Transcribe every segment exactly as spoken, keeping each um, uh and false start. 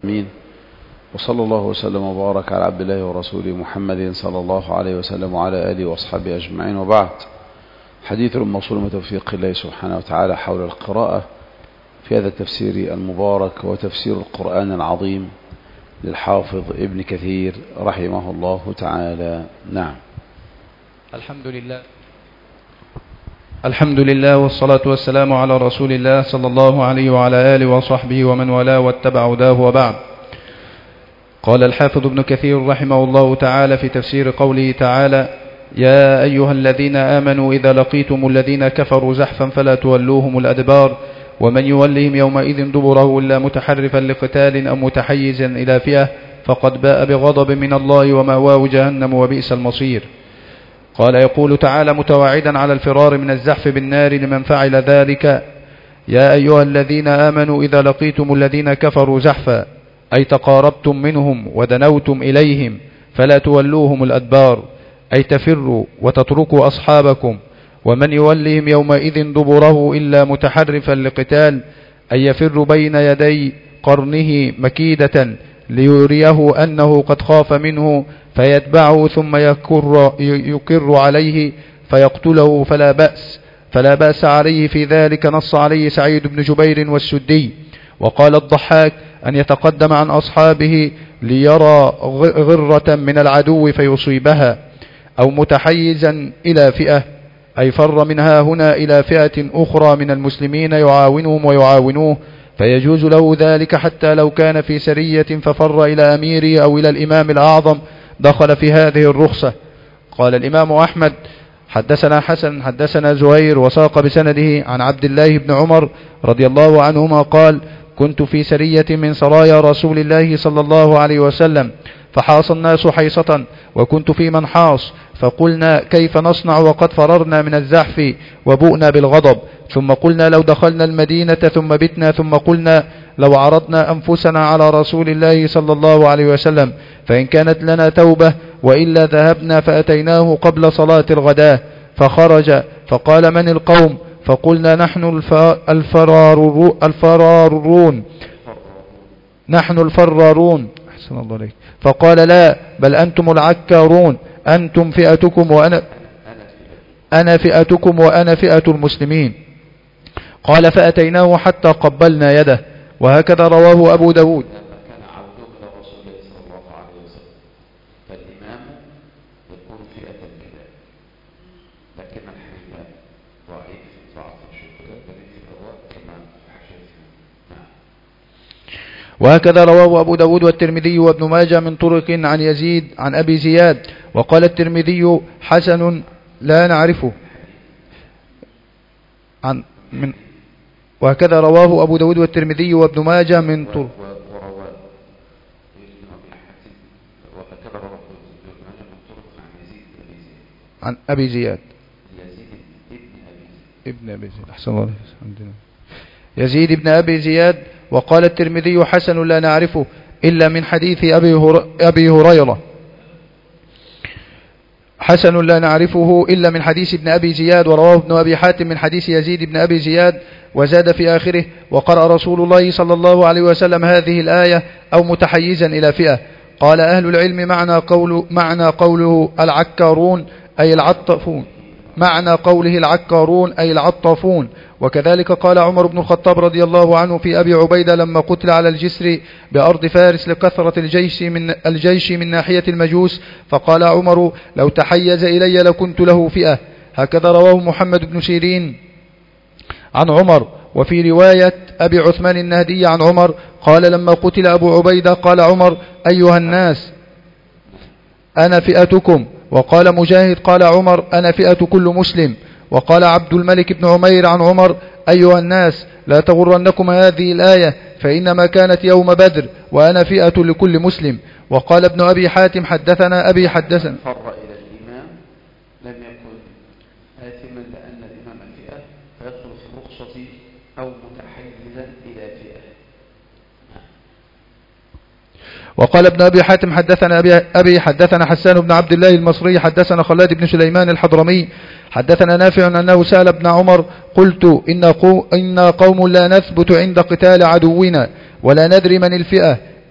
آمين. وصلى الله وسلم وبارك على عبد الله ورسوله محمد صلى الله عليه وسلم وعلى آله وأصحابه أجمعين، وبعد. حديث موصول من توفيق الله سبحانه وتعالى حول القراءة في هذا التفسير المبارك وتفسير القرآن العظيم للحافظ ابن كثير رحمه الله تعالى. نعم. الحمد لله الحمد لله والصلاة والسلام على رسول الله صلى الله عليه وعلى آله وصحبه ومن والاه واتبع هداه، وبعد. قال الحافظ ابن كثير رحمه الله تعالى في تفسير قوله تعالى: يا أيها الذين آمنوا إذا لقيتم الذين كفروا زحفا فلا تولوهم الأدبار ومن يولهم يومئذ دبره إلا متحرفا لقتال أو متحيزا إلى فئة فقد باء بغضب من الله ومأواه جهنم وبئس المصير. قال يقول تعالى متواعدا على الفرار من الزحف بالنار لمن فعل ذلك: يا أيها الذين آمنوا إذا لقيتم الذين كفروا زحفا، أي تقاربتم منهم ودنوتم إليهم، فلا تولوهم الأدبار، أي تفروا وتتركوا أصحابكم. ومن يولهم يومئذ دبره إلا متحرفا لقتال، أي يفر بين يدي قرنه مكيدة ليريه أنه قد خاف منه فيتبعه ثم يكر, يكر عليه فيقتله، فلا بأس فلا بأس عليه في ذلك. نص عليه سعيد بن جبير والسدي. وقال الضحاك: أن يتقدم عن أصحابه ليرى غرة من العدو فيصيبها، أو متحيزا إلى فئة، أي فر منها هنا إلى فئة أخرى من المسلمين يعاونهم ويعاونوه، فيجوز له ذلك حتى لو كان في سرية ففر إلى أميره أو إلى الإمام الأعظم دخل في هذه الرخصة. قال الإمام أحمد: حدثنا حسن حدثنا زهير، وساق بسنده عن عبد الله بن عمر رضي الله عنهما قال: كنت في سرية من سرايا رسول الله صلى الله عليه وسلم، فحاص الناس حيصة وكنت في من حاص، فقلنا كيف نصنع وقد فررنا من الزحف وبؤنا بالغضب، ثم قلنا لو دخلنا المدينة ثم بتنا، ثم قلنا لو عرضنا أنفسنا على رسول الله صلى الله عليه وسلم فإن كانت لنا توبة وإلا ذهبنا فأتيناه قبل صلاة الغداء فخرج فقال: من القوم؟ فقلنا: نحن الفرارون الفرارون نحن الفرارون أحسن الله عليك. فقال: لا، بل أنتم العكارون، أنتم فئتكم وأنا أنا فئتكم وأنا فئة المسلمين. قال: فأتيناه حتى قبلنا يده. وهكذا رواه أبو داود. وهكذا رواه أبو داود والترمذي وابن ماجه من طرق عن يزيد عن أبي زياد. وقال الترمذي: حسن لا نعرفه. عن من وهكذا رواه أبو داود والترمذي وابن ماجه من طرق عن أبي زياد ابن أبي زياد أحسن الله يزيد ابن أبي زياد. وقال الترمذي: حسن لا نعرفه إلا من حديث أبي هريرة حسن لا نعرفه إلا من حديث ابن أبي زياد. ورواه ابن أبي حاتم من حديث يزيد ابن أبي زياد، وزاد في آخره: وقرأ رسول الله صلى الله عليه وسلم هذه الآية أو متحيزا إلى فئة. قال أهل العلم: معنى قوله, معنى قوله العكارون أي العطفون معنى قوله العكارون أي العطفون. وكذلك قال عمر بن الخطاب رضي الله عنه في أبي عبيدة لما قتل على الجسر بأرض فارس لكثرة الجيش من, الجيش من ناحية المجوس، فقال عمر: لو تحيز إلي لكنت له فئة. هكذا رواه محمد بن سيرين عن عمر. وفي رواية أبي عثمان النهدي عن عمر قال: لما قتل أبو عبيدة قال عمر: أيها الناس أنا فئتكم. وقال مجاهد قال عمر: أنا فئة كل مسلم. وقال عبد الملك بن عمير عن عمر: أيها الناس لا تغرنكم هذه الآية فإنما كانت يوم بدر وأنا فئة لكل مسلم. وقال ابن أبي حاتم حدثنا أبي حدثنا فر إلى الإمام لم يكن آثما لأن الإمام فئة فيدخل في الرخصة أو متحيزا إلى فئة. وقال ابن أبي حاتم حدثنا أبي, أبي حدثنا حسان بن عبد الله المصري حدثنا خلاد بن سليمان الحضرمي حدثنا نافع أنه سأل ابن عمر: قلت إن, قو إن قوم لا نثبت عند قتال عدونا ولا ندري من الفئة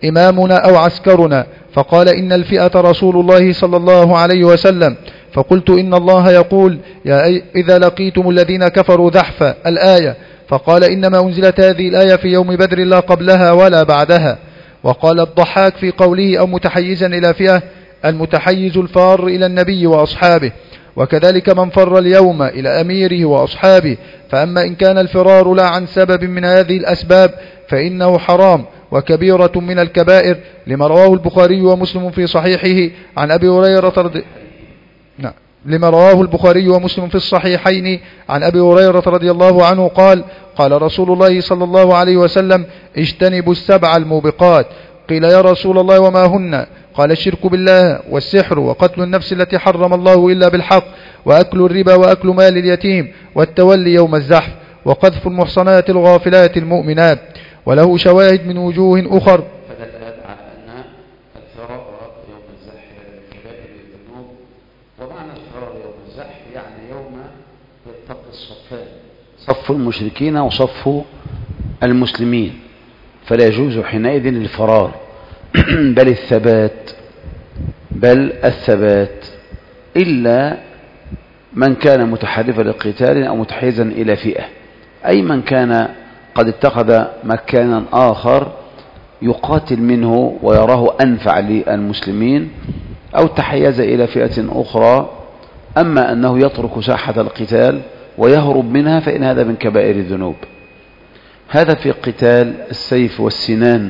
إمامنا أو عسكرنا؟ فقال: إن الفئة رسول الله صلى الله عليه وسلم. فقلت: إن الله يقول: يا إذا لقيتم الذين كفروا زحفا الآية. فقال: إنما أنزلت هذه الآية في يوم بدر لا قبلها ولا بعدها. وقال الضحاك في قوله: أو متحيزا إلى فئة: المتحيز الفار إلى النبي وأصحابه، وكذلك من فر اليوم إلى أميره وأصحابه. فأما إن كان الفرار لا عن سبب من هذه الأسباب فإنه حرام وكبيرة من الكبائر، لما رواه البخاري ومسلم في صحيحه عن أبي هريرة رضي نعم لما رواه البخاري ومسلم في الصحيحين عن أبي هريرة رضي الله عنه قال: قال رسول الله صلى الله عليه وسلم: اجتنبوا السبع الموبقات. قيل: يا رسول الله وما هن؟ قال: الشرك بالله، والسحر، وقتل النفس التي حرم الله إلا بالحق، وأكل الربا، وأكل مال اليتيم، والتولي يوم الزحف، وقذف المحصنات الغافلات المؤمنات. وله شواهد من وجوه أخر. فدل على أن الفرار يوم الزحف كبائر الذنوب. ومعنى الفرار يوم الزحف يعني يوم يلتقي الصفان، صف المشركين وصف المسلمين، فلا يجوز حينئذ الفرار بل الثبات بل الثبات إلا من كان متحرفا للقتال أو متحيزا إلى فئة، أي من كان قد اتخذ مكانا آخر يقاتل منه ويراه أنفع للمسلمين، أو تحيز إلى فئة أخرى. أما أنه يترك ساحة القتال ويهرب منها فإن هذا من كبائر الذنوب. هذا في قتال السيف والسنان.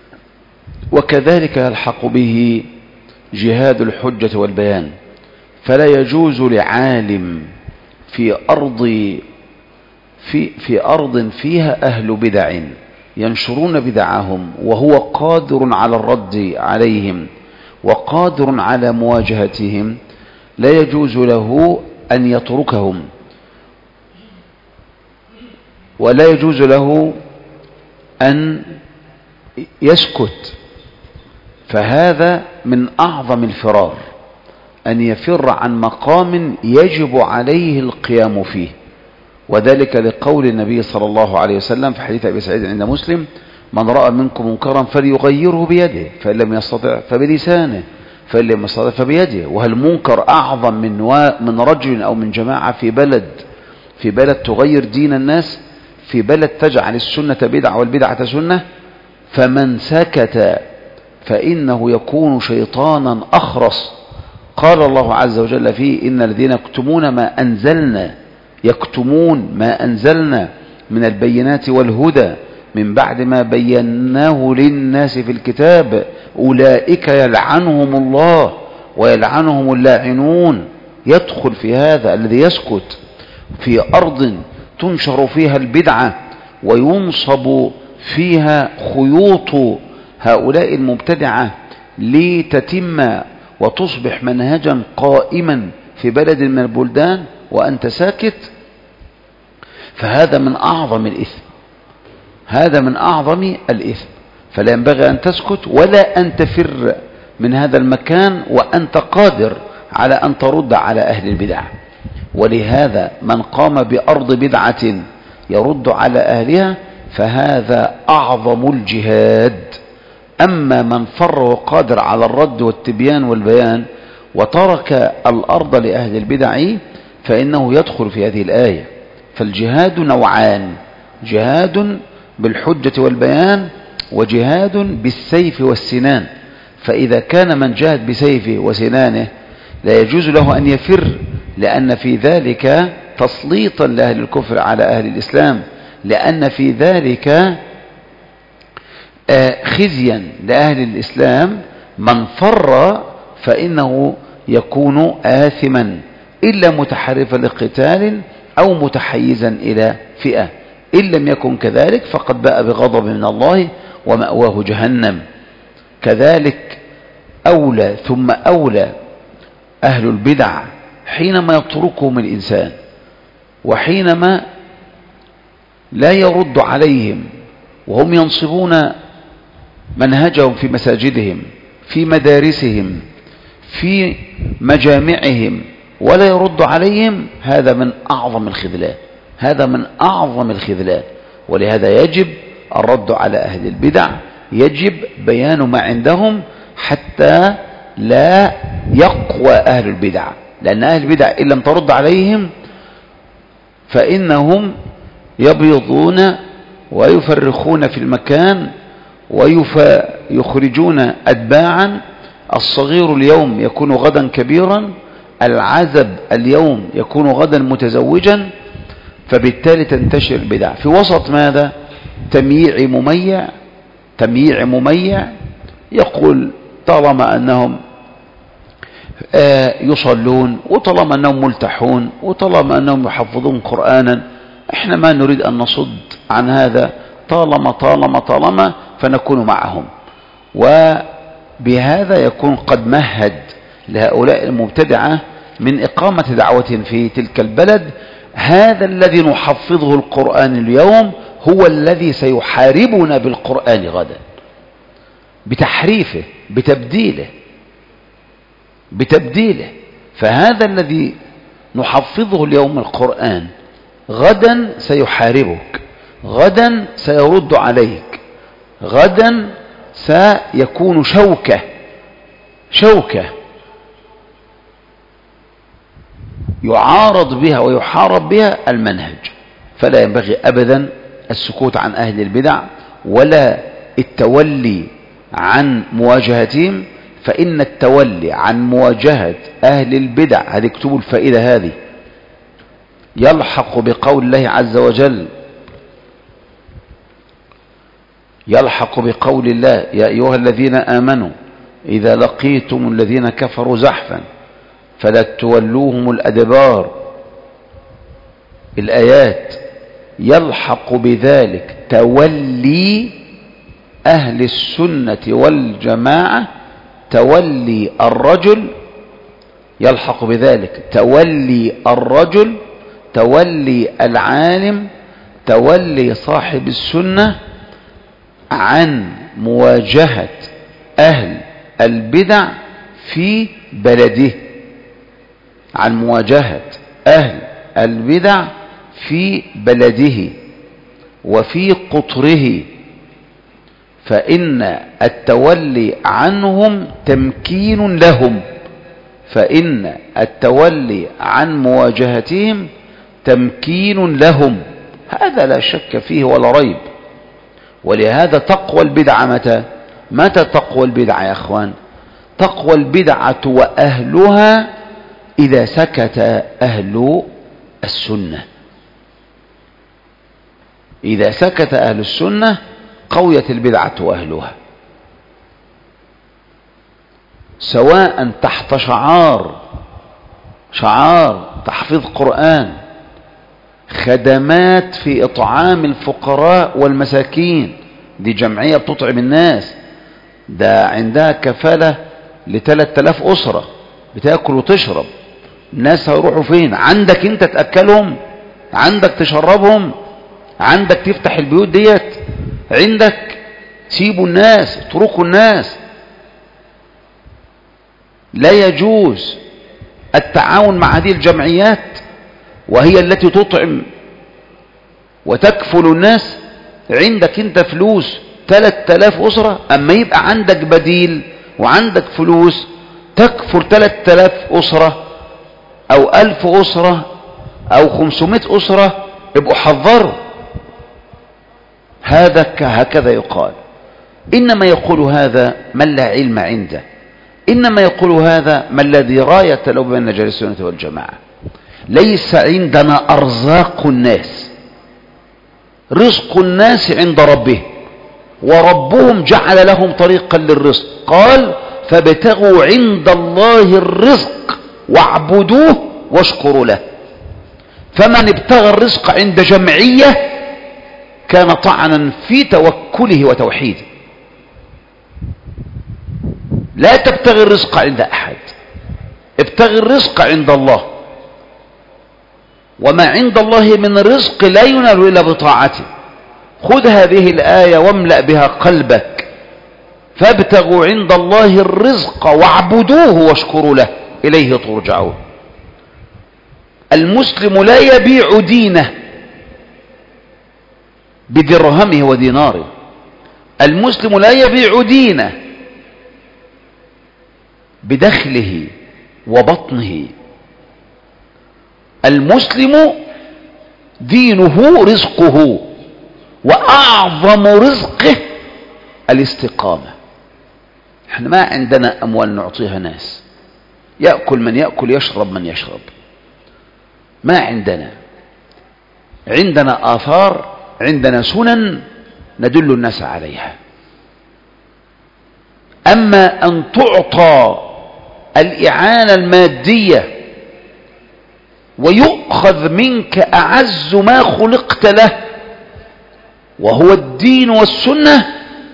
وكذلك يلحق به جهاد الحجة والبيان، فلا يجوز لعالم في أرض في في أرض فيها أهل بدع ينشرون بدعهم وهو قادر على الرد عليهم وقادر على مواجهتهم، لا يجوز له أن يتركهم، ولا يجوز له أن يسكت. فهذا من أعظم الفرار، أن يفر عن مقام يجب عليه القيام فيه، وذلك لقول النبي صلى الله عليه وسلم في حديث أبي سعيد عند مسلم: من رأى منكم منكرا فليغيره بيده، فإن لم يستطع فبلسانه، فإن لم يستطع فبيده. وهل منكر أعظم من من رجل أو من جماعة في بلد في بلد تغير دين الناس، في بلد تجعل السنة بدعة والبدعة سنة؟ فمن سكت فإنه يكون شيطانا أخرس. قال الله عز وجل فيه: إن الذين يكتمون ما أنزلنا يكتمون ما أنزلنا من البينات والهدى من بعد ما بيناه للناس في الكتاب أولئك يلعنهم الله ويلعنهم اللاعنون. يدخل في هذا الذي يسكت في أرض تنشر فيها البدعة وينصب فيها خيوط هؤلاء المبتدعة لتتم وتصبح منهجا قائما في بلد من البلدان وأنت ساكت، فهذا من أعظم الإثم هذا من أعظم الإثم. فلا ينبغي أن تسكت ولا أن تفر من هذا المكان وأنت قادر على أن ترد على أهل البدع. ولهذا من قام بأرض بدعة يرد على أهلها فهذا أعظم الجهاد. أما من فر وقادر على الرد والتبيان والبيان وترك الأرض لأهل البدع فإنه يدخل في هذه الآية. فالجهاد نوعان: جهاد بالحجة والبيان، وجهاد بالسيف والسنان. فإذا كان من جاهد بسيفه وسنانه لا يجوز له أن يفر، لأن في ذلك تسليطا لأهل الكفر على أهل الإسلام، لأن في ذلك خزيا لأهل الإسلام. من فر فإنه يكون آثما إلا متحرفا لقتال أو متحيزا إلى فئة. إن لم يكن كذلك فقد باء بغضب من الله ومأواه جهنم. كذلك أولى ثم أولى أهل البدع حينما يتركهم الإنسان وحينما لا يرد عليهم وهم ينصبون منهجهم في مساجدهم في مدارسهم في مجامعهم ولا يرد عليهم، هذا من أعظم الخذلان هذا من أعظم الخذلان. ولهذا يجب الرد على أهل البدع يجب بيان ما عندهم حتى لا يقوى أهل البدع، لأن أهل البدع إن لم ترد عليهم فإنهم يبيضون ويفرخون في المكان ويخرجون أتباعا. الصغير اليوم يكون غدا كبيرا، العزب اليوم يكون غدا متزوجا، فبالتالي تنتشر البدع في وسط ماذا؟ تمييع مميع. تمييع مميع يقول طالما أنهم يصلون، وطالما أنهم ملتحون، وطالما أنهم يحفظون قرآنا، احنا ما نريد أن نصد عن هذا، طالما طالما طالما فنكون معهم. وبهذا يكون قد مهد لهؤلاء المبتدعة من إقامة دعوة في تلك البلد. هذا الذي نحفظه القرآن اليوم هو الذي سيحاربنا بالقرآن غدا، بتحريفه، بتبديله بتبديله فهذا الذي نحفظه اليوم القرآن غدا سيحاربك، غدا سيرد عليك، غدا سيكون شوكة شوكة يعارض بها ويحارب بها المنهج. فلا ينبغي أبدا السكوت عن أهل البدع ولا التولي عن مواجهتهم، فإن التولي عن مواجهة أهل البدع، هذه اكتبوا الفائدة هذه، يلحق بقول الله عز وجل، يلحق بقول الله يا أيها الذين آمنوا إذا لقيتم الذين كفروا زحفا فلا تولوهم الأدبار. الآيات يلحق بذلك تولي أهل السنة والجماعة، تولي الرجل، يلحق بذلك تولي الرجل، تولي العالم، تولي صاحب السنة عن مواجهة أهل البدع في بلده، عن مواجهة أهل البدع في بلده وفي قطره، فإن التولي عنهم تمكين لهم، فإن التولي عن مواجهتهم تمكين لهم، هذا لا شك فيه ولا ريب. ولهذا تقوى البدعة متى؟ متى تقوى البدعة يا أخوان؟ تقوى البدعة وأهلها إذا سكت أهل السنة. إذا سكت أهل السنة قويت البدعة وأهلها، سواء تحت شعار شعار تحفيظ قرآن، خدمات في إطعام الفقراء والمساكين، دي جمعية بتطعم الناس، ده عندها كفالة لثلاث آلاف أسرة بتاكل وتشرب، الناس هيروحوا فين؟ عندك انت تأكلهم؟ عندك تشربهم؟ عندك تفتح البيوت ديت؟ عندك سيبوا الناس، اتركوا الناس. لا يجوز التعاون مع هذه الجمعيات وهي التي تطعم وتكفل الناس. عندك انت فلوس ثلاث آلاف أسرة، اما يبقى عندك بديل وعندك فلوس تكفل ثلاث آلاف أسرة او ألف أسرة او خمسمائة أسرة، ابقوا حذروا. هذا هكذا يقال. إنما يقول هذا من لا علم عنده، إنما يقول هذا من لا دراية له بين رجال السنة والجماعة. ليس عندنا أرزاق الناس، رزق الناس عند ربه، وربهم جعل لهم طريقا للرزق، قال فابتغوا عند الله الرزق واعبدوه واشكروا له. فمن ابتغى الرزق عند جمعية كان طعنا في توكله وتوحيده. لا تبتغي الرزق عند أحد، ابتغي الرزق عند الله، وما عند الله من رزق لا ينال إلا بطاعته. خذ هذه الآية واملأ بها قلبك، فابتغوا عند الله الرزق واعبدوه واشكروا له إليه ترجعون. المسلم لا يبيع دينه بدرهمه وديناره، المسلم لا يبيع دينه بدخله وبطنه. المسلم دينه رزقه، وأعظم رزقه الاستقامة. احنا ما عندنا أموال نعطيها ناس، يأكل من يأكل، يشرب من يشرب. ما عندنا. عندنا آثار، عندنا سنن ندل الناس عليها. أما أن تعطى الإعانة المادية ويؤخذ منك أعز ما خلقت له وهو الدين والسنة،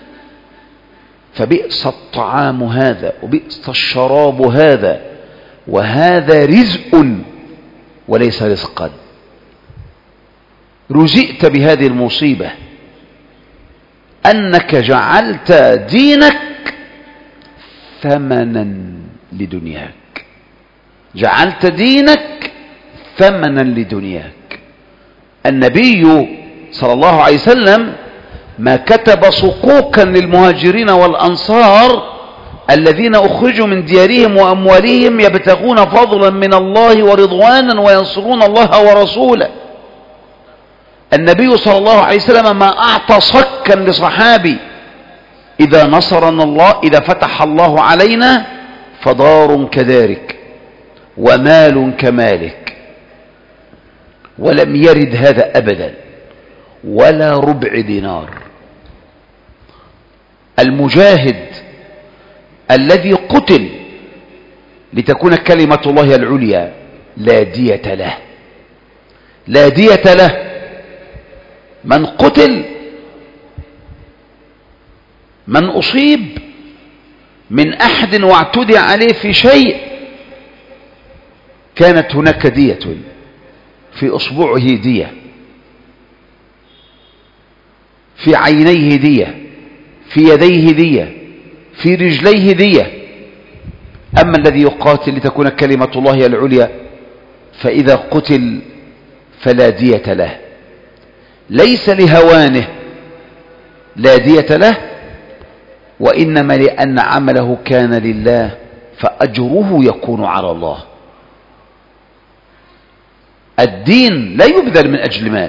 فبئس الطعام هذا وبئس الشراب هذا، وهذا رزق وليس رزقا. رزقت بهذه المصيبة أنك جعلت دينك ثمنا لدنياك، جعلت دينك ثمنا لدنياك. النبي صلى الله عليه وسلم ما كتب صكوكا للمهاجرين والأنصار الذين أخرجوا من ديارهم وأموالهم يبتغون فضلا من الله ورضوانا وينصرون الله ورسوله. النبي صلى الله عليه وسلم ما أعطى صكا لصحابي إذا نصرنا الله، إذا فتح الله علينا فدار كدارك ومال كمالك، ولم يرد هذا أبدا، ولا ربع دينار. المجاهد الذي قتل لتكون كلمة الله العليا لا دية له، لا دية له. من قتل، من أصيب من أحد واعتدي عليه في شيء، كانت هناك دية، في أصبعه دية، في عينيه دية، في يديه دية، في رجليه دية. أما الذي يقاتل لتكون كلمة الله العليا فإذا قتل فلا دية له، ليس لهوانه لا دية له، وإنما لأن عمله كان لله فأجره يكون على الله. الدين لا يبذل من أجل مال،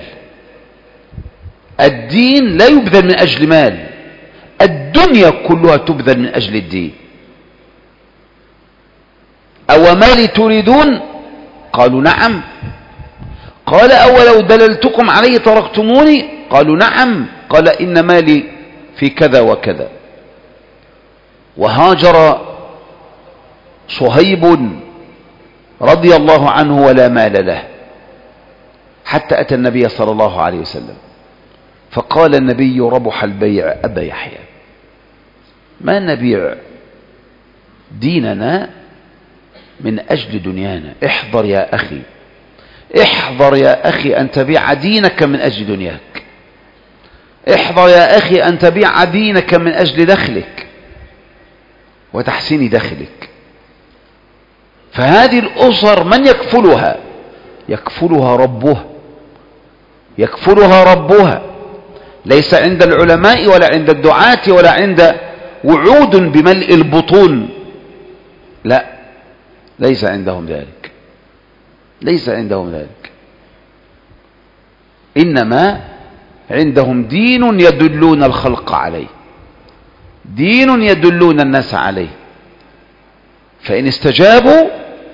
الدين لا يبذل من أجل مال، الدنيا كلها تبذل من أجل الدين. أو مالي تريدون؟ قالوا نعم. قال أولو دللتكم عليه تركتموني؟ قالوا نعم. قال إن مالي في كذا وكذا. وهاجر صهيب رضي الله عنه ولا مال له، حتى أتى النبي صلى الله عليه وسلم فقال النبي: ربح البيع أبا يحيى، ما نبيع ديننا من أجل دنيانا. احذر يا أخي، احذر يا أخي أن تبيع دينك من أجل دنياك، احذر يا أخي أن تبيع دينك من أجل دخلك وتحسين دخلك. فهذه الأسر من يكفلها؟ يكفلها ربها، يكفلها ربها، ليس عند العلماء ولا عند الدعاة ولا عند وعود بملء البطون، لا، ليس عندهم ذلك، ليس عندهم ذلك. إنما عندهم دين يدلون الخلق عليه، دين يدلون الناس عليه، فإن استجابوا،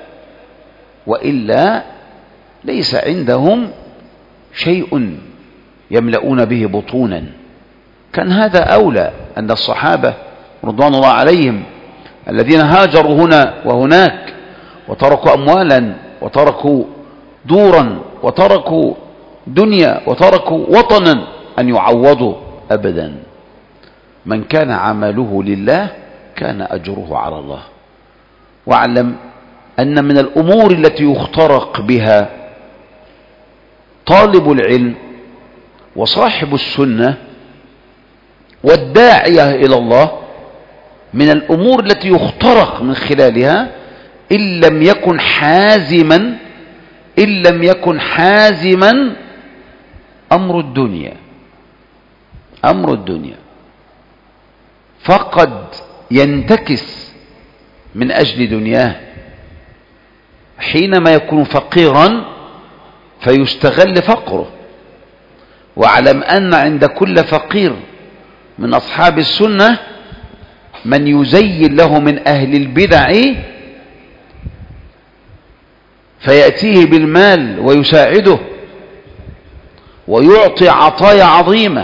وإلا ليس عندهم شيء يملؤون به بطونا. كان هذا أولى أن الصحابة رضوان الله عليهم الذين هاجروا هنا وهناك وتركوا أموالا وتركوا دورا وتركوا دنيا وتركوا وطنا أن يعوضوا أبدا. من كان عمله لله كان أجره على الله. واعلم أن من الأمور التي يخترق بها طالب العلم وصاحب السنة والداعية إلى الله، من الأمور التي يخترق من خلالها إن لم يكن حازما إن لم يكن حازما أمر الدنيا، أمر الدنيا. فقد ينتكس من أجل دنياه حينما يكون فقيرا فيستغل فقره. واعلم أن عند كل فقير من أصحاب السنة من يزين له من أهل البدع فيأتيه بالمال ويساعده ويعطي عطايا عظيمة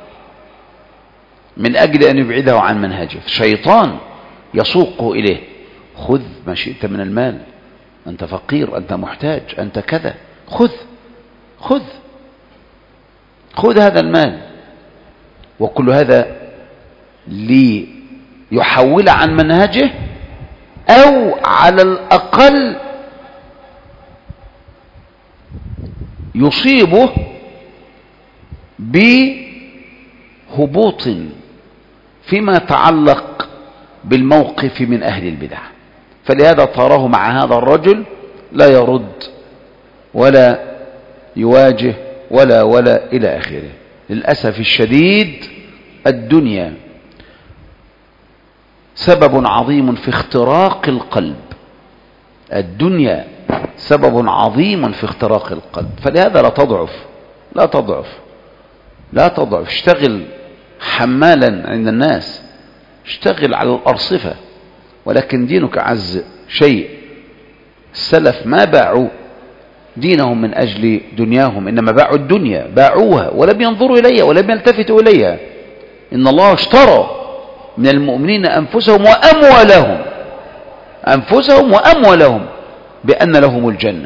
من أجل أن يبعده عن منهجه. شيطان يسوقه إليه: خذ ما شئت من المال، أنت فقير، أنت محتاج، أنت كذا، خذ خذ خذ هذا المال. وكل هذا ليحول عن منهجه، أو على الأقل يصيبه بهبوط فيما يتعلق بالموقف من أهل البدع. فلهذا تراه مع هذا الرجل لا يرد ولا يواجه ولا ولا إلى آخره. للأسف الشديد الدنيا سبب عظيم في اختراق القلب. الدنيا سبب عظيم في اختراق القلب. فلهذا لا تضعف لا تضعف لا تضعف اشتغل حمالا عند الناس، اشتغل على الأرصفة، ولكن دينك عز شيء. السلف ما باعوا دينهم من أجل دنياهم، إنما باعوا الدنيا، باعوها ولم ينظروا إليها ولم يلتفتوا إليها. إن الله اشترى من المؤمنين أنفسهم وأموالهم أنفسهم وأموالهم بأن لهم الجنة.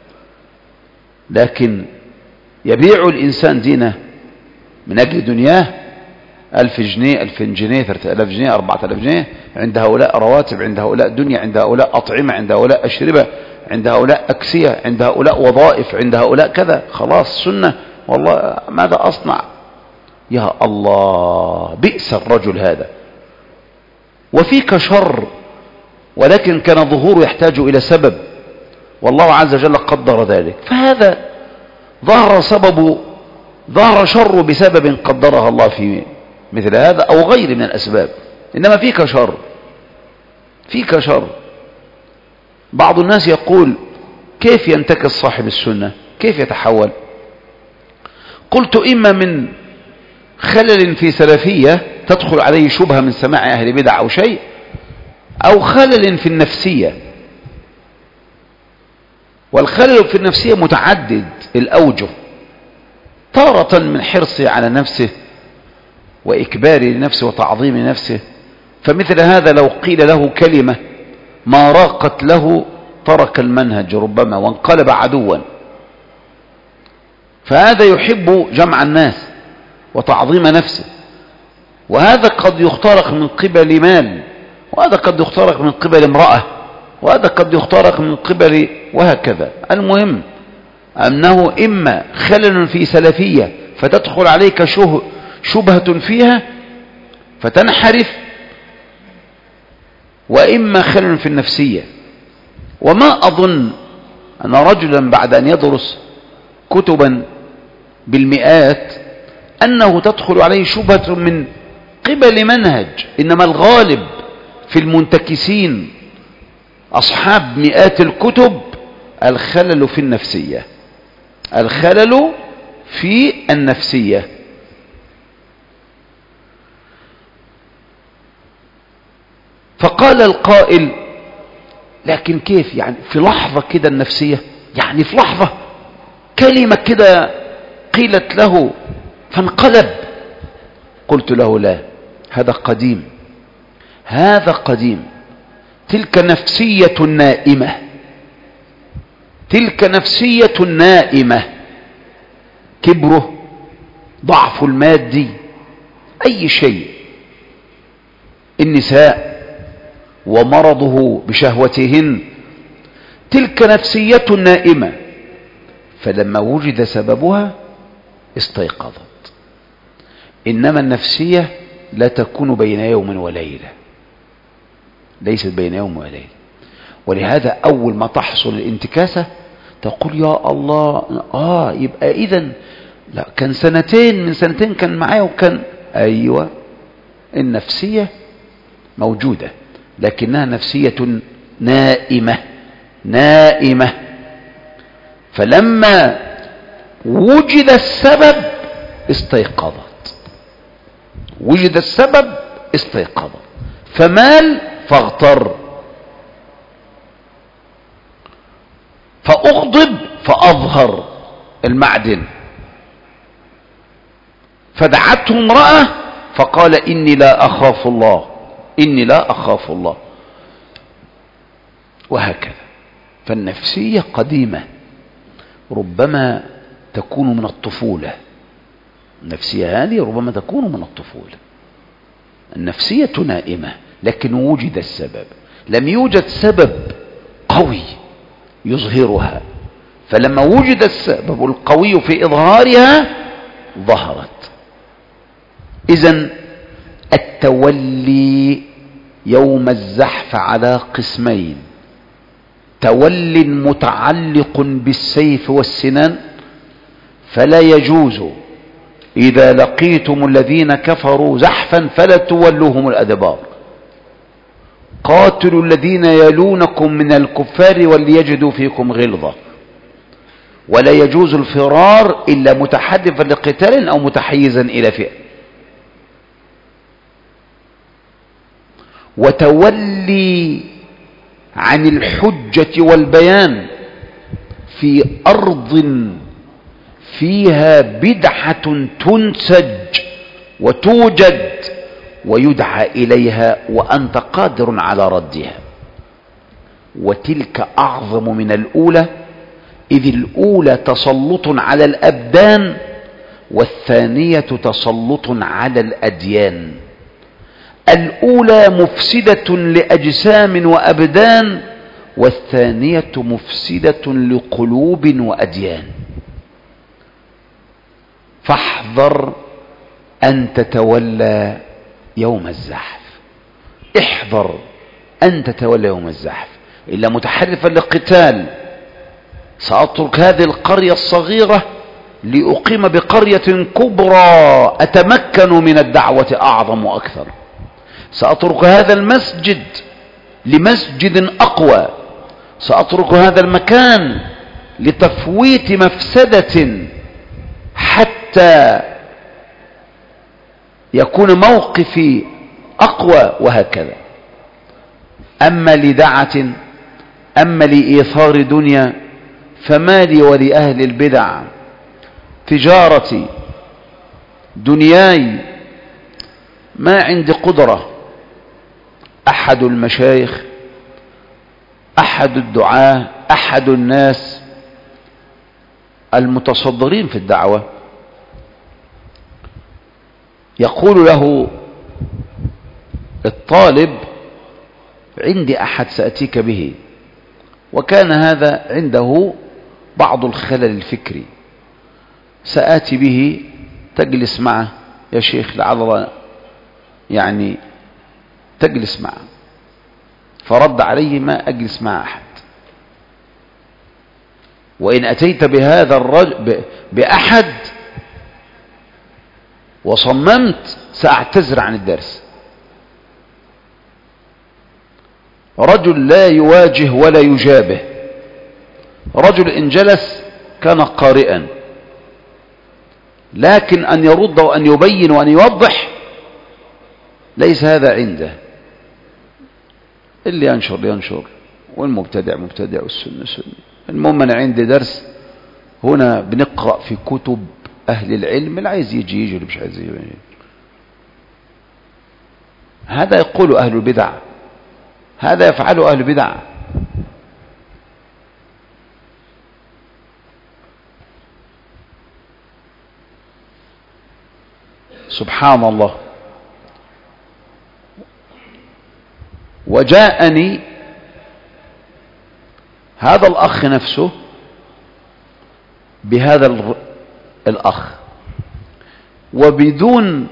لكن يبيع الإنسان دينه من أجل دنياه، ألف جنيه، ألفين جنيه، ثلاثة آلاف جنيه، أربعة آلاف جنيه، عند هؤلاء رواتب، عند هؤلاء دنيا، عند هؤلاء أطعمة، عند هؤلاء أشربة، عند هؤلاء أكسية، عند هؤلاء وظائف، عند هؤلاء كذا. خلاص سنة، والله ماذا أصنع؟ يا الله، بئس الرجل هذا. وفيك شر، ولكن كان ظهوره يحتاج إلى سبب، والله عز وجل قدر ذلك. فهذا ظهر سببه، ظهر شر بسبب قدرها الله في مثل هذا أو غير من الأسباب. إنما فيك شر، فيك شر. بعض الناس يقول: كيف ينتكس صاحب السنة؟ كيف يتحول؟ قلت: إما من خلل في سلفية تدخل عليه شبهة من سماع أهل بدع أو شيء، أو خلل في النفسية. والخلل في النفسية متعدد الأوجه، تارة من حرصه على نفسه وإكباره لنفسه وتعظيم نفسه. فمثل هذا لو قيل له كلمة ما راقت له ترك المنهج ربما وانقلب عدوا. فهذا يحب جمع الناس وتعظيم نفسه، وهذا قد يخترق من قبل مال، وهذا قد يخترق من قبل امرأة، وهذا قد يخترق من قبل وهكذا. المهم أنه إما خلل في سلفية فتدخل عليك شبهة فيها فتنحرف، وإما خلل في النفسية. وما أظن أن رجلا بعد أن يدرس كتبا بالمئات أنه تدخل عليه شبهة من قبل منهج. إنما الغالب في المنتكسين أصحاب مئات الكتب الخلل في النفسية، الخلل في النفسية. فقال القائل: لكن كيف يعني في لحظة كده النفسية؟ يعني في لحظة كلمة كده قيلت له فانقلب؟ قلت له: لا، هذا قديم، هذا قديم. تلك نفسية نائمة، تلك نفسية نائمة. كبره، ضعف المادي، أي شيء، النساء ومرضه بشهوتهن، تلك نفسية نائمة. فلما وجد سببها استيقظت. إنما النفسية لا تكون بين يوم وليلة، ليست بين يوم وليلة. ولهذا أول ما تحصل الانتكاسة تقول: يا الله، آه يبقى إذن لا كان سنتين، من سنتين كان معايا وكان أيوة. النفسية موجودة، لكنها نفسية نائمة نائمة. فلما وجد السبب استيقظت، وجد السبب استيقظت، فمال فاغتر، فأغضب فأظهر المعدن، فدعته امرأة فقال إني لا أخاف الله، إني لا أخاف الله، وهكذا. فالنفسية قديمة، ربما تكون من الطفولة، النفسية هذه ربما تكون من الطفولة. النفسية نائمة، لكن وجد السبب، لم يوجد سبب قوي يظهرها، فلما وجد السبب القوي في إظهارها ظهرت. إذن التولي يوم الزحف على قسمين: تول متعلق بالسيف والسنان، فلا يجوز إذا لقيتم الذين كفروا زحفا فلا تولوهم الأدبار، قاتلوا الذين يلونكم من الكفار وليجدوا فيكم غلظة، ولا يجوز الفرار إلا متحرفا لقتال أو متحيزا إلى فئة. وتولي عن الحجة والبيان في أرض فيها بدعة تنسج وتوجد ويدعى إليها وأنت قادر على ردها، وتلك أعظم من الأولى، إذ الأولى تسلط على الأبدان والثانية تسلط على الأديان. الأولى مفسدة لأجسام وأبدان، والثانية مفسدة لقلوب وأديان. فاحذر أن تتولى يوم الزحف، احذر أن تتولى يوم الزحف، إلا متحرفا للقتال. سأترك هذه القرية الصغيرة لأقيم بقرية كبرى أتمكن من الدعوة أعظم وأكثر. سأترك هذا المسجد لمسجد أقوى. سأترك هذا المكان لتفويت مفسدة حتى يكون موقفي أقوى، وهكذا. أما لدعة، أما لإيثار دنيا، فما لي ولأهل البدع؟ تجارتي، دنياي، ما عندي قدرة. أحد المشايخ، أحد الدعاة، أحد الناس المتصدرين في الدعوة يقول له الطالب: عندي أحد سأتيك به، وكان هذا عنده بعض الخلل الفكري، سآتي به تجلس معه يا شيخ، لعل الله يعني تجلس معه. فرد عليه: ما أجلس مع أحد، وإن أتيت بهذا الرجل بأحد وصممت سأعتذر عن الدرس. رجل لا يواجه ولا يجابه، رجل إن جلس كان قارئا، لكن أن يرد وأن يبين وأن يوضح ليس هذا عنده. اللي ينشر ينشر، والمبتدع مبتدع، والسنة سنة. المهم أنا عندي درس هنا بنقرأ في كتب أهل العلم، اللي عايز يجي يجي، اللي مش عايز يجي. هذا يقول أهل البدع، هذا يفعله أهل البدع. سبحان الله. وجاءني هذا الأخ نفسه بهذا الأخ وبدون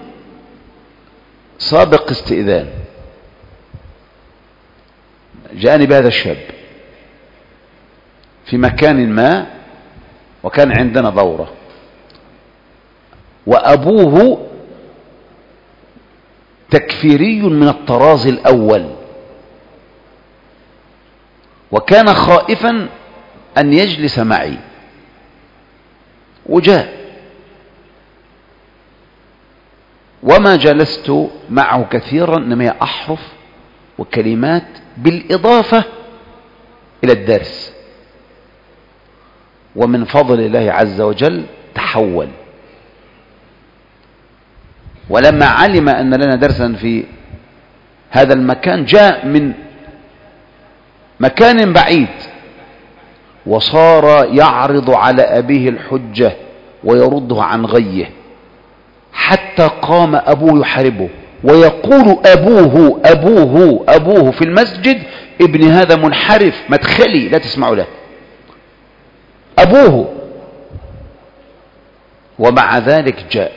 سابق استئذان، جاءني بهذا الشاب في مكان ما، وكان عندنا دورة، وأبوه تكفير تكفيري من الطراز الأول، وكان خائفا أن يجلس معي، وجاء، وما جلست معه كثيرا، إنما هي أحرف وكلمات بالإضافة إلى الدرس. ومن فضل الله عز وجل تحول، ولما علم أن لنا درسا في هذا المكان جاء من مكان بعيد، وصار يعرض على أبيه الحجة ويرده عن غيه، حتى قام أبوه يحاربه ويقول أبوه أبوه أبوه في المسجد: ابن هذا منحرف مدخلي لا تسمعوا له، أبوه. ومع ذلك جاء.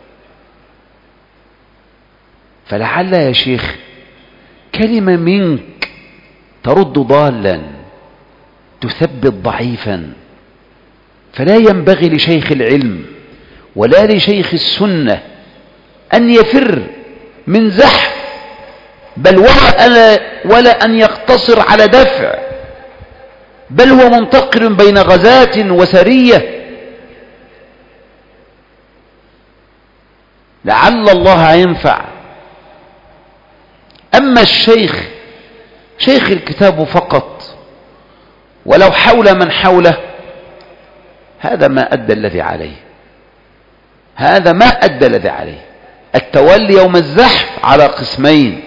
فلعل يا شيخ كلمة منك ترد ضالا، تثبت ضعيفا، فلا ينبغي لشيخ العلم ولا لشيخ السنة أن يفر من زحف، بل ولا, ولا أن يقتصر على دفع، بل هو منتقل بين غزاة وسرية، لعل الله ينفع. أما الشيخ شيخ الكتاب فقط، ولو حول من حوله، هذا ما أدى الذي عليه، هذا ما أدى الذي عليه. التولي يوم الزحف على قسمين،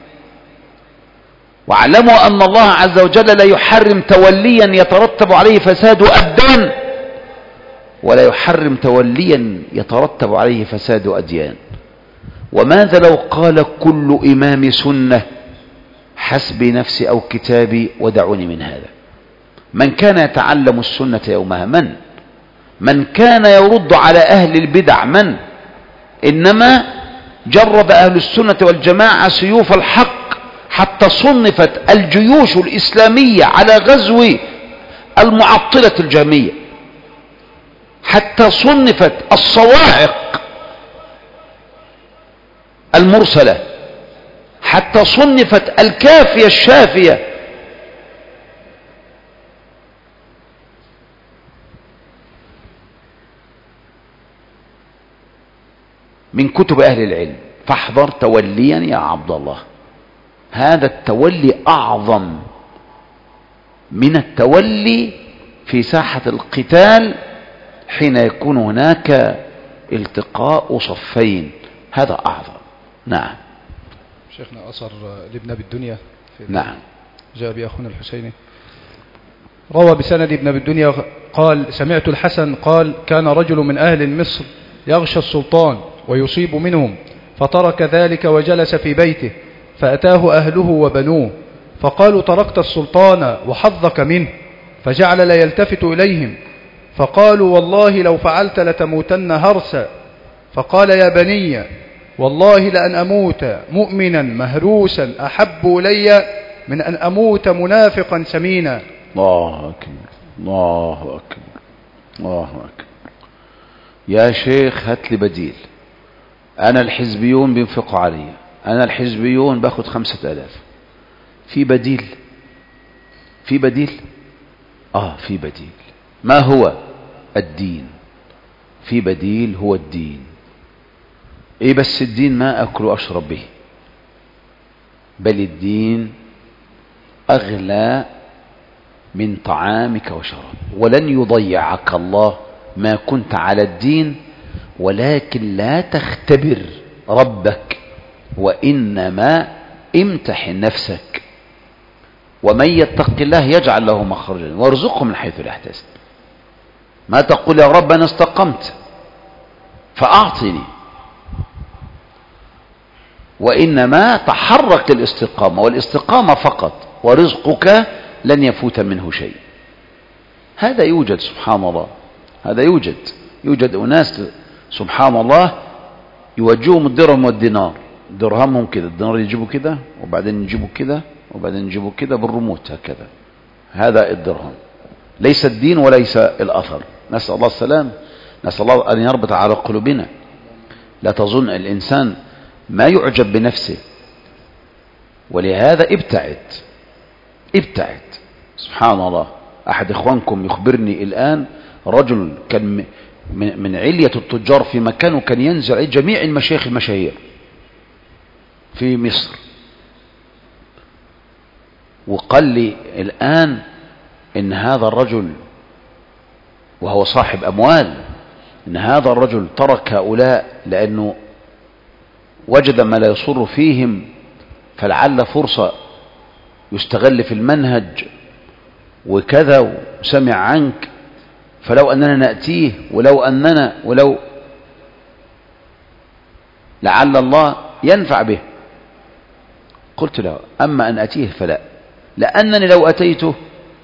واعلموا أن الله عز وجل لا يحرم توليا يترتب عليه فساد أبدان، ولا يحرم توليا يترتب عليه فساد أديان. وماذا لو قال كل إمام سنة: حسبي نفسي أو كتابي ودعوني من هذا؟ من كان يتعلم السنة يومها؟ من من كان يرد على أهل البدع؟ من إنما جرب أهل السنة والجماعة سيوف الحق، حتى صنفت الجيوش الإسلامية على غزو المعطلة الجهمية، حتى صنفت الصواعق المرسلة، حتى صنفت الكافية الشافية. من كتب أهل العلم. فاحذر توليا يا عبد الله، هذا التولي أعظم من التولي في ساحة القتال حين يكون هناك التقاء صفين، هذا أعظم. نعم. شيخنا أثر لابن أبي الدنيا في نعم جاء بأخونا الحسيني، روى بسند ابن أبي الدنيا قال: سمعت الحسن قال: كان رجل من أهل مصر يغشى السلطان ويصيب منهم، فترك ذلك وجلس في بيته، فأتاه أهله وبنوه فقالوا: تركت السلطان وحظك منه، فجعل لا يلتفت إليهم، فقالوا: والله لو فعلت لتموتن هرسا. فقال: يا بني، والله لأن أموت مؤمنا مهروسا أحب إلي من أن أموت منافقا سمينا. الله أكبر، الله أكبر، الله أكبر. يا شيخ هات لي بديل. أنا الحزبيون بينفقوا علي، أنا الحزبيون باخد خمسة آلاف. في بديل؟ في بديل؟ آه في بديل. ما هو؟ الدين. في بديل هو الدين. إيه بس الدين ما أكل وأشرب به، بل الدين أغلى من طعامك وشراب. ولن يضيعك الله ما كنت على الدين، ولكن لا تختبر ربك، وإنما امتحن نفسك. ومن يتق الله يجعل له مخرجا ويرزقه من حيث لا يحتسب. ما تقول يا رب أنا استقمت فأعطني، وإنما تحرك الاستقامة، والاستقامة فقط، ورزقك لن يفوت منه شيء. هذا يوجد سبحان الله، هذا يوجد يوجد أناس سبحان الله يوجههم الدرهم والدينار، درهمهم كده، الدينار يجيبوا كده، وبعدين يجيبوا كده، وبعدين يجيبوا كده بالريموت هكذا. هذا الدرهم، ليس الدين وليس الأثر. نسأل الله السلام، نسأل الله أن يربط على قلوبنا. لا تظن الإنسان ما يعجب بنفسه ولهذا ابتعد ابتعد. سبحان الله، أحد إخوانكم يخبرني الآن رجل كان من علية التجار في مكانه، كان ينزل عليه جميع المشايخ المشاهير في مصر، وقال لي الآن إن هذا الرجل وهو صاحب أموال، إن هذا الرجل ترك هؤلاء لأنه وجد ما لا يصر فيهم، فلعل فرصة يستغل في المنهج وكذا، وسمع عنك، فلو أننا نأتيه ولو أننا ولو لعل الله ينفع به. قلت له أما أن أتيه فلا، لأنني لو أتيته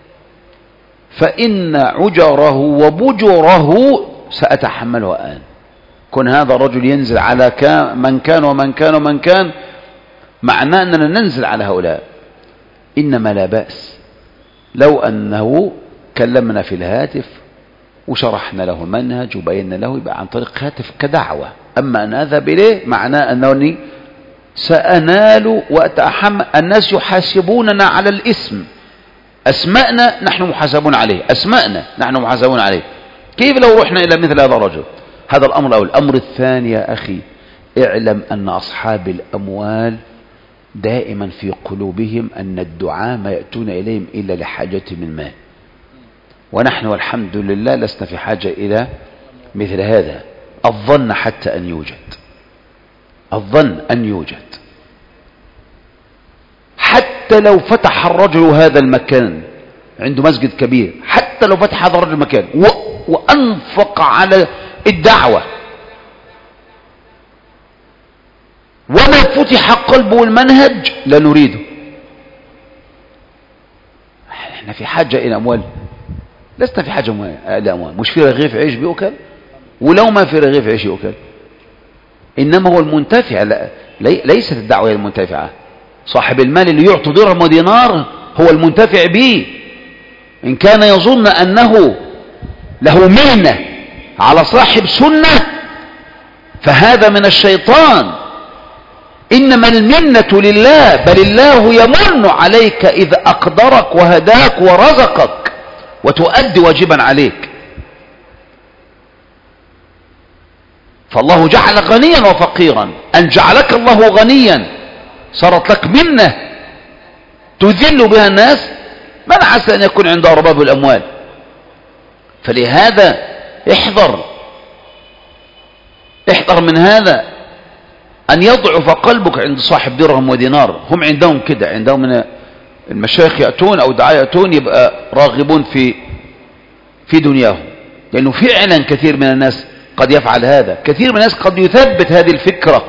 فإن عجره وبجره سأتحمله الآن. كن هذا الرجل ينزل على من كان ومن كان ومن كان، معناه أننا ننزل على هؤلاء. إنما لا بأس لو أنه كلمنا في الهاتف وشرحنا له المنهج وبينا له، يبقى عن طريق هاتف كدعوة. أما أن أذهب إليه معناه أنني سأنال وأتحمل. الناس يحاسبوننا على الاسم، أسماءنا نحن محاسبون عليه، أسماءنا نحن محاسبون عليه. كيف لو رحنا إلى مثل هذا الرجل؟ هذا الأمر الأول. الأمر الثاني يا أخي، اعلم أن أصحاب الأموال دائما في قلوبهم أن الدعاء ما يأتون إليهم إلا لحاجة من مال، ونحن والحمد لله لسنا في حاجة إلى مثل هذا. الظن حتى أن يوجد، الظن أن يوجد. حتى لو فتح الرجل هذا المكان، عنده مسجد كبير، حتى لو فتح هذا الرجل المكان وأنفق على الدعوة وما فتح قلبه المنهج لا نريده. احنا في حاجة إلى أموال؟ لسنا في حاجة إلى أموال. مش في رغيف عيش بيؤكل؟ ولو ما في رغيف عيش يؤكل، إنما هو المنتفع. لا، ليست الدعوة هي المنتفعة. صاحب المال اللي يعطي درهم ودينار هو المنتفع به. إن كان يظن أنه له منة على صاحب سنة فهذا من الشيطان. إنما المنة لله، بل الله يمن عليك إذا أقدرك وهداك ورزقك وتؤدي واجبا عليك. فالله جعل غنيا وفقيرا. أن جعلك الله غنيا صارت لك منة تذل بها الناس، من عسى أن يكون عند أرباب الأموال. فلهذا احذر احذر من هذا، أن يضعف قلبك عند صاحب درهم ودينار. هم عندهم كده، عندهم من المشايخ يأتون أو دعاء يأتون يبقى راغبون في في دنياهم، لأنه فعلا كثير من الناس قد يفعل هذا. كثير من الناس قد يثبت هذه الفكرة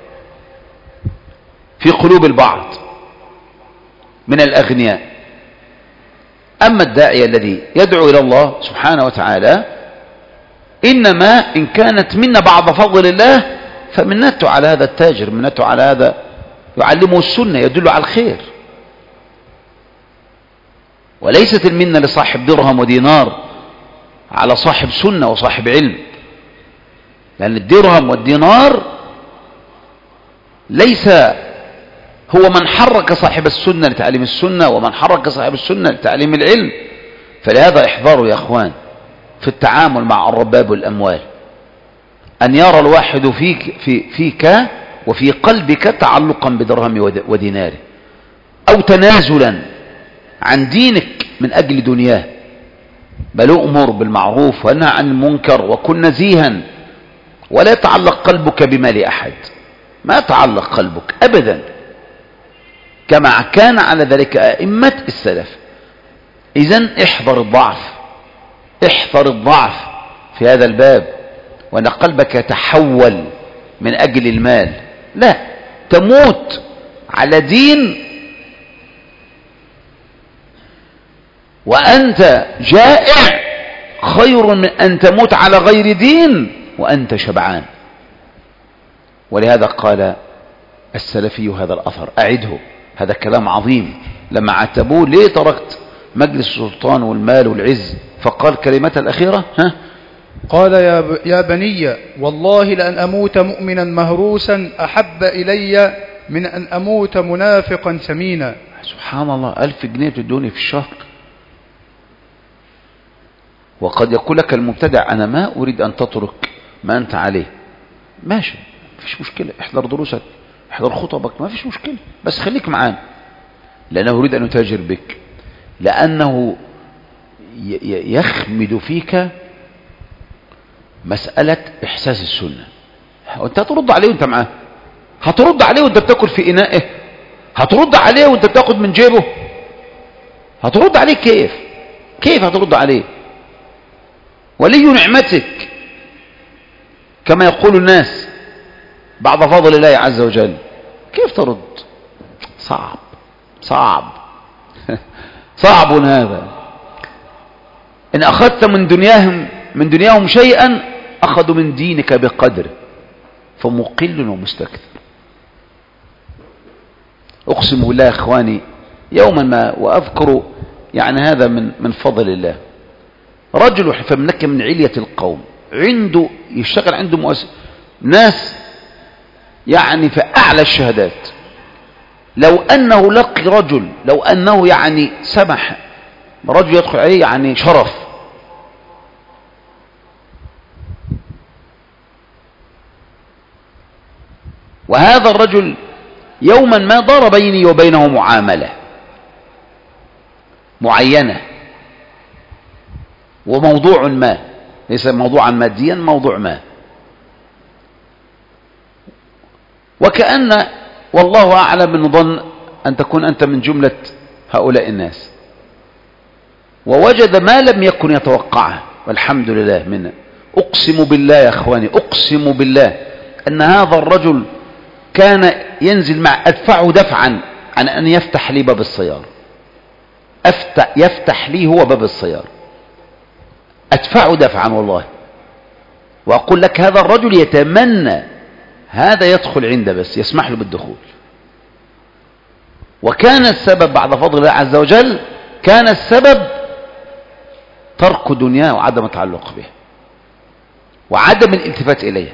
في قلوب البعض من الأغنياء. أما الداعية الذي يدعو إلى الله سبحانه وتعالى، إنما إن كانت منا بعض فضل الله فمنته على هذا التاجر، منته على هذا يعلمه السنة، يدل على الخير. وليست المنة لصاحب درهم ودينار على صاحب سنة وصاحب علم، لأن الدرهم والدينار ليس هو من حرك صاحب السنة لتعليم السنة، ومن حرك صاحب السنة لتعليم العلم. فلهذا احذروا يا اخوان في التعامل مع الرباب والأموال، أن يرى الواحد فيك, في فيك وفي قلبك تعلقا بدرهم وديناره، أو تنازلا عن دينك من أجل دنياه. بل أمر بالمعروف وانهى عن المنكر وكن نزيها، ولا يتعلق قلبك بمال أحد، ما يتعلق قلبك أبدا، كما كان على ذلك أئمة السلف. إذن احذر الضعف، احذر الضعف في هذا الباب، وأن قلبك يتحول من أجل المال. لا، تموت على دين وأنت جائع خير من أن تموت على غير دين وأنت شبعان. ولهذا قال السلفي هذا الأثر، أعده، هذا كلام عظيم. لما عتبوه ليه تركت مجلس السلطان والمال والعز، فقال كلمته الأخيرة ها؟ قال يا, ب... يا بني والله لأن أموت مؤمنا مهروسا أحب إلي من أن أموت منافقا سمينا. سبحان الله، ألف جنيه تدوني في الشهر. وقد يقول لك المبتدع أنا ما أريد أن تترك ما أنت عليه، ماشي مفيش مشكلة، احضر دروسك احضر خطبك ما فيش مشكلة، بس خليك معانا، لأنه يريد أن يتاجر بك، لأنه يخمد فيك مسألة إحساس السنة. وانت هترد عليه وانت معاه؟ هترد عليه وانت بتاكل في إنائه؟ هترد عليه وانت بتاخد من جيبه؟ هترد عليه كيف؟ كيف هترد عليه؟ ولي نعمتك كما يقول الناس بعد فضل الله عز وجل، كيف ترد؟ صعب صعب صعب هذا. إن أخذت من دنياهم من دنياهم شيئا أخذوا من دينك بقدر، فمقل ومستكثر. أقسم بالله يا إخواني يوما ما، وأذكر يعني هذا من من فضل الله، رجل فمنك من علية القوم، عنده يشتغل عنده مؤسس ناس يعني في أعلى الشهادات، لو أنه لقي رجل، لو أنه يعني سمح رجل يدخل عليه يعني شرف، وهذا الرجل يوما ما دار بيني وبينه معاملة معينة وموضوع ما، ليس موضوعا ماديا، موضوع ما، وكأن والله أعلم من ظن أن تكون أنت من جملة هؤلاء الناس، ووجد ما لم يكن يتوقعه والحمد لله منه. أقسم بالله يا أخواني، أقسم بالله أن هذا الرجل كان ينزل مع أدفعه دفعا عن أن يفتح لي باب السيارة، أفتح يفتح لي هو باب السيارة، أدفعه دفعا والله. وأقول لك هذا الرجل يتمنى هذا يدخل عنده بس يسمح له بالدخول، وكان السبب بعد فضل الله عز وجل، كان السبب ترك دنياه وعدم التعلق به وعدم الالتفات إليه.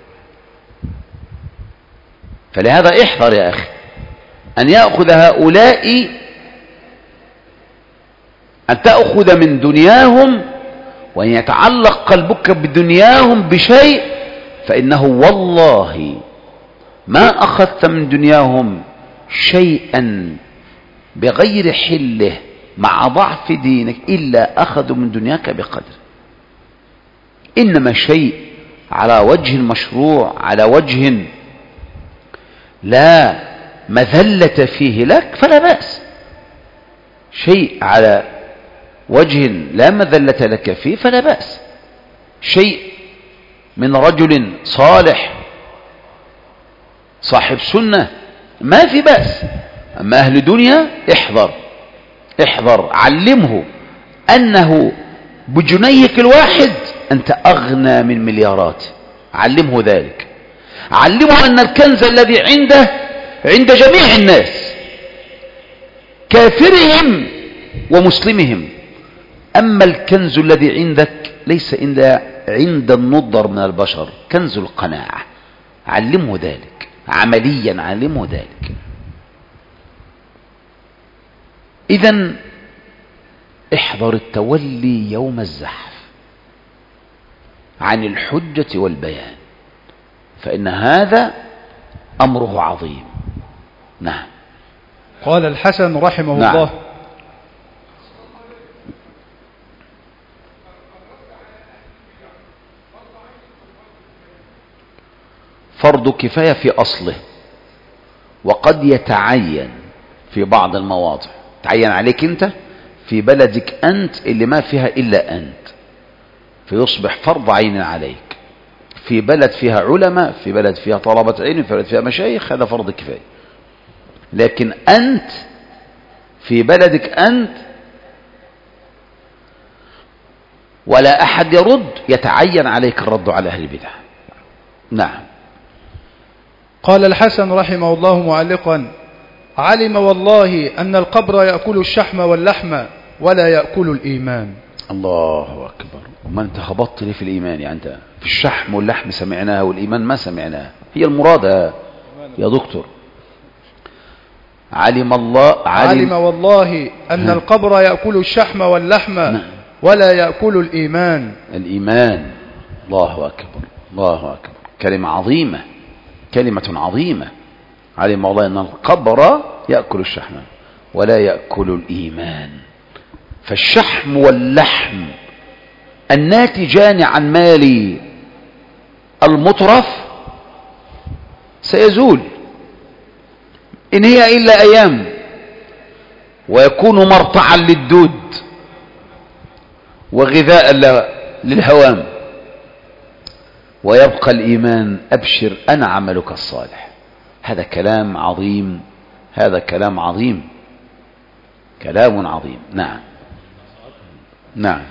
فلهذا احذر يا أخي أن يأخذ هؤلاء، أن تأخذ من دنياهم وأن يتعلق قلبك بدنياهم بشيء، فإنه والله ما أخذت من دنياهم شيئا بغير حله مع ضعف دينك إلا أخذوا من دنياك بقدر. إنما شيء على وجه المشروع، على وجه لا مذلة فيه لك فلا بأس، شيء على وجه لا مذلة لك فيه فلا بأس، شيء من رجل صالح صاحب سنة ما في بأس. أما أهل دنيا احذر احذر، علمه أنه بجنيك الواحد أنت أغنى من مليارات، علمه ذلك، علمه أن الكنز الذي عنده عند جميع الناس كافرهم ومسلمهم، أما الكنز الذي عندك ليس عند عند النضر من البشر، كنز القناعة، علمه ذلك عمليا، علمه ذلك. إذن احذر التولي يوم الزحف عن الحجة والبيان، فإن هذا أمره عظيم. نعم. قال الحسن رحمه نعم. الله: فرض كفاية في أصله، وقد يتعين في بعض المواضع، تعين عليك أنت في بلدك أنت اللي ما فيها إلا أنت، فيصبح فرض عين عليك. في بلد فيها علماء، في بلد فيها طلبة علم، في بلد فيها مشايخ، هذا فرض كفاية. لكن أنت في بلدك أنت ولا أحد يرد، يتعين عليك الرد على أهل البدع. نعم. قال الحسن رحمه الله معلقا: علم والله أن القبر يأكل الشحم واللحم ولا يأكل الإيمان. الله أكبر. وما أنت خبطت لي في الإيمان؟ يعني أنت في الشحم واللحم سمعناها والإيمان ما سمعناها، هي المراد يا دكتور. علم الله علم, علم والله أن ها. القبر يأكل الشحم واللحم نعم. ولا يأكل الإيمان. الإيمان. الله أكبر الله أكبر. كلمة عظيمة كلمة عظيمة. علم الله أن القبر يأكل الشحم ولا يأكل الإيمان. فالشحم واللحم الناتجان عن مال المترف سيزول إن هي إلا أيام، ويكون مرتعا للدود وغذاء للهوام، ويبقى الإيمان. أبشر أنا عملك الصالح. هذا كلام عظيم هذا كلام عظيم كلام عظيم. نعم نعم.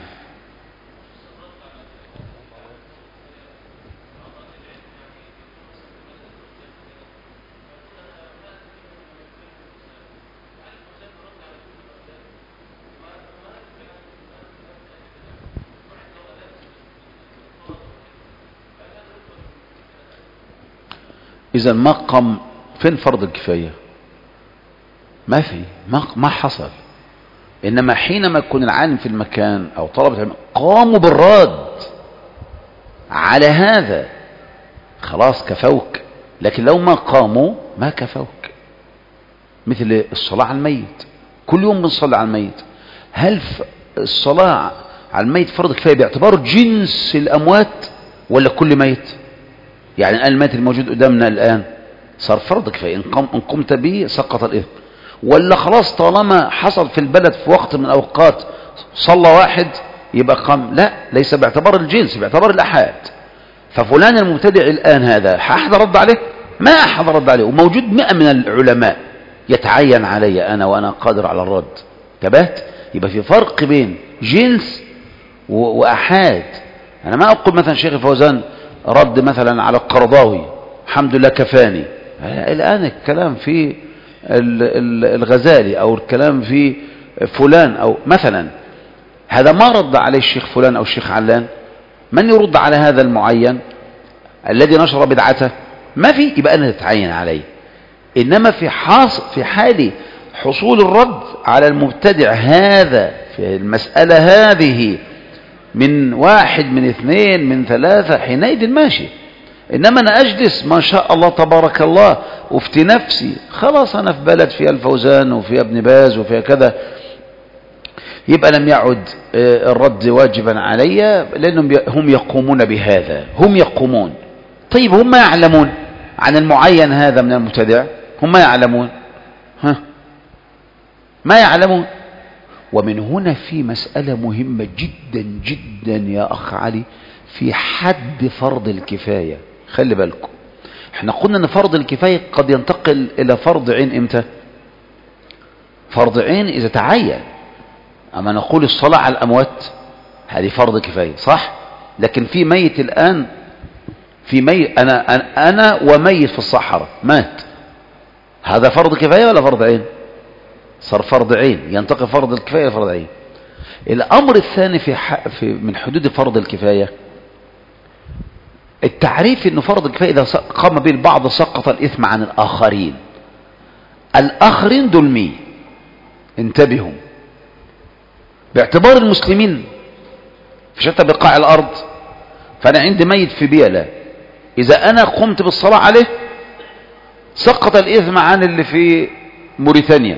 إذا ما قام فين فرض الكفاية؟ ما في ما, ما حصل. إنما حينما يكون العالم في المكان أو طلبة العلم قاموا بالرد على هذا خلاص كفوك. لكن لو ما قاموا ما كفوك. مثل الصلاة على الميت، كل يوم بنصلي على الميت. هل الصلاة على الميت فرض كفاية باعتبار جنس الأموات ولا كل ميت؟ يعني الآن الميت الموجود قدامنا الآن صار فرض كفاية، إن, قم إن قمت به سقط الإثم، ولا خلاص طالما حصل في البلد في وقت من الأوقات صلى واحد يبقى قام؟ لا، ليس باعتبار الجنس، باعتبار الأحاد. ففلان المبتدع الآن هذا أحد رد عليه؟ ما أحد رد عليه، وموجود مئة من العلماء. يتعين علي أنا وأنا قادر على الرد. تبات. يبقى في فرق بين جنس وأحاد. أنا ما أقول مثلا شيخ الفوزان رد مثلا على القرضاوي الحمد لله كفاني. الآن الكلام في الغزالي أو الكلام في فلان أو مثلا، هذا ما رد عليه الشيخ فلان أو الشيخ علان. من يرد على هذا المعين الذي نشر بدعته؟ ما في. يبقى أنا تتعين عليه. إنما في حاص في حال حصول الرد على المبتدع هذا في المسألة هذه من واحد من اثنين من ثلاثة حينئذ ماشي. إنما أنا أجلس ما شاء الله تبارك الله وفتي نفسي خلاص أنا في بلد فيها الفوزان وفيها ابن باز وفيها كذا، يبقى لم يعد الرد واجبا علي، لأنهم هم يقومون بهذا. هم يقومون. طيب هم يعلمون عن المعين هذا من المبتدع؟ هم يعلمون؟ ها ما يعلمون. ومن هنا في مسألة مهمة جدا جدا يا أخ علي في حد فرض الكفاية. خلي بالكم، احنا قلنا ان فرض الكفاية قد ينتقل الى فرض عين امتى؟ فرض عين اذا تعين. اما نقول الصلاة على الاموات هذه فرض كفاية صح، لكن في ميت الان، في ميت انا انا وميت في الصحراء مات، هذا فرض كفاية ولا فرض عين؟ صار فرض عين، ينتقل فرض الكفاية الى فرض عين. الامر الثاني في, في من حدود فرض الكفاية التعريف انه فرض الكفاية اذا قام به البعض سقط الاثم عن الاخرين. الاخرين دول مين؟ انتبهوا. باعتبار المسلمين في شتى بقاع الارض، فانا عندي ميت في بيئة، اذا انا قمت بالصلاة عليه سقط الاثم عن اللي في موريتانيا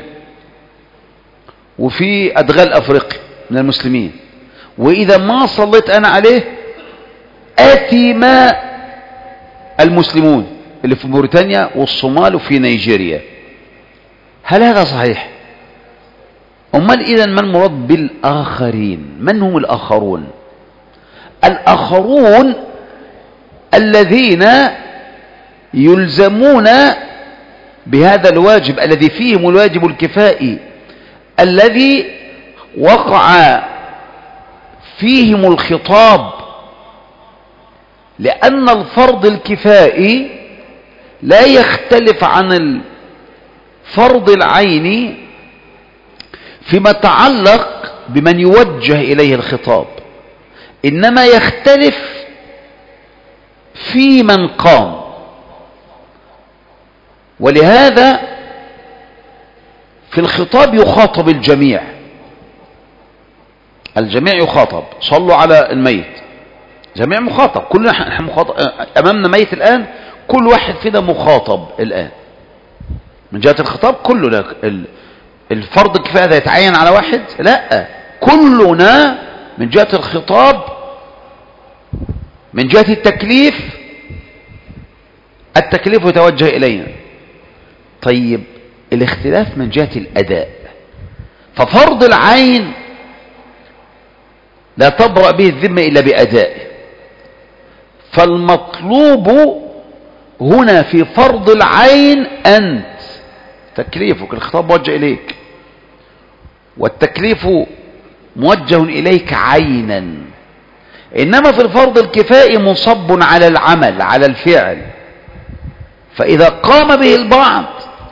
وفي ادغال افريقيا من المسلمين، واذا ما صليت انا عليه آثم المسلمون اللي في موريتانيا والصومال وفي نيجيريا. هل هذا صحيح؟ أمال إذن ما المراد بالآخرين؟ من هم الآخرون؟ الآخرون الذين يلزمون بهذا الواجب الذي فيهم الواجب الكفائي الذي وقع فيهم الخطاب، لأن الفرض الكفائي لا يختلف عن الفرض العيني فيما يتعلق بمن يوجه إليه الخطاب، إنما يختلف في من قام. ولهذا في الخطاب يخاطب الجميع، الجميع يخاطب. صلوا على الميت، جميع مخاطب، كلنا احنا مخاطب امامنا ميت الان، كل واحد فينا مخاطب الان من جهة الخطاب. كلنا الفرض الكفاية ده يتعين على واحد؟ لا، كلنا من جهة الخطاب، من جهة التكليف، التكليف يتوجه إلينا. طيب الاختلاف من جهة الأداء، ففرض العين لا تبرأ به الذمة إلا بأدائه، فالمطلوب هنا في فرض العين أنت تكليفك، الخطاب موجه إليك، والتكليف موجه إليك عينا. إنما في الفرض الكفائي مصب على العمل، على الفعل، فإذا قام به البعض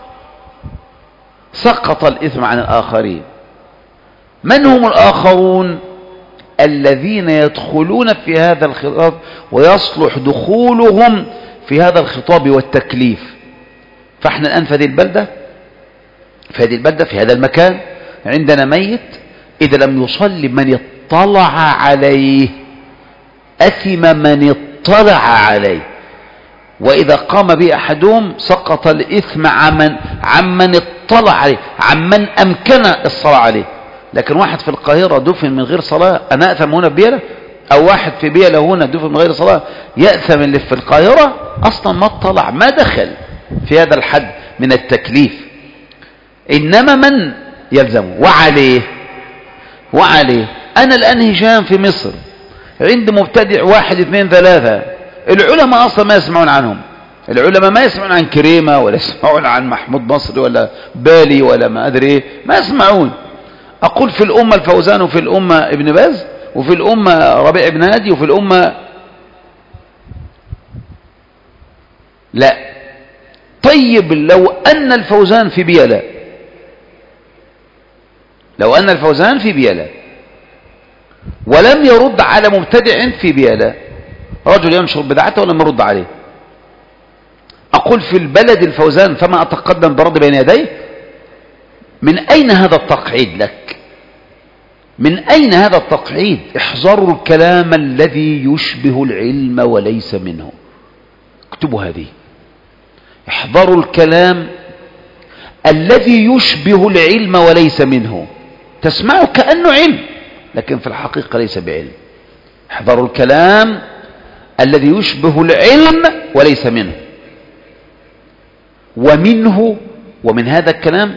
سقط الإثم عن الآخرين. من هم الآخرون؟ الذين يدخلون في هذا الخطاب ويصلح دخولهم في هذا الخطاب والتكليف. فاحنا الآن في هذه البلدة، في هذه البلدة في هذا المكان عندنا ميت، إذا لم يصلي من اطلع عليه أثم من اطلع عليه، وإذا قام به أحدهم سقط الإثم عمن عمن اطلع عليه، عمن أمكن الصلاة عليه. لكن واحد في القاهرة دفن من غير صلاة، أنا أثم هنا في بيلة؟ أو واحد في بيلة هنا دفن من غير صلاة، يأثم اللي في القاهرة أصلا ما اطلع، ما دخل في هذا الحد من التكليف. إنما من يلزمه وعليه وعليه أنا الآن هشام في مصر، عند مبتدع واحد اثنين ثلاثة، العلماء أصلا ما يسمعون عنهم، العلماء ما يسمعون عن كريمة ولا يسمعون عن محمود مصري ولا بالي ولا ما أدري إيه، ما يسمعون. أقول في الأمة الفوزان، وفي الأمة ابن باز، وفي الأمة ربيع بن هادي، وفي الأمة لا. طيب لو أن الفوزان في بيلا، لو أن الفوزان في بيلا ولم يرد على مبتدع في بيلا، رجل ينشر بدعته ولم يرد عليه، أقول في البلد الفوزان فما أتقدم برد بين يديه؟ من أين هذا التقعيد لك؟ من أين هذا التقعيد؟ احذروا الكلام الذي يشبه العلم وليس منه، اكتبوا هذه، احذروا الكلام الذي يشبه العلم وليس منه. تسمعه كأنه علم لكن في الحقيقة ليس بعلم. احذروا الكلام الذي يشبه العلم وليس منه. ومنه ومن هذا الكلام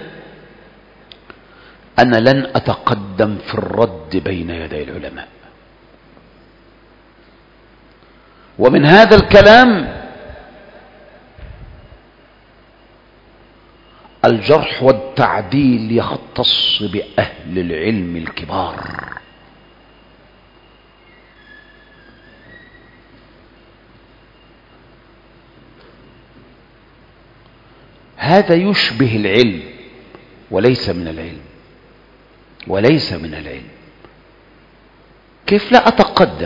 أنا لن أتقدم في الرد بين يدي العلماء. ومن هذا الكلام الجرح والتعديل يختص بأهل العلم الكبار. هذا يشبه العلم وليس من العلم، وليس من العلم. كيف لا أتقدم؟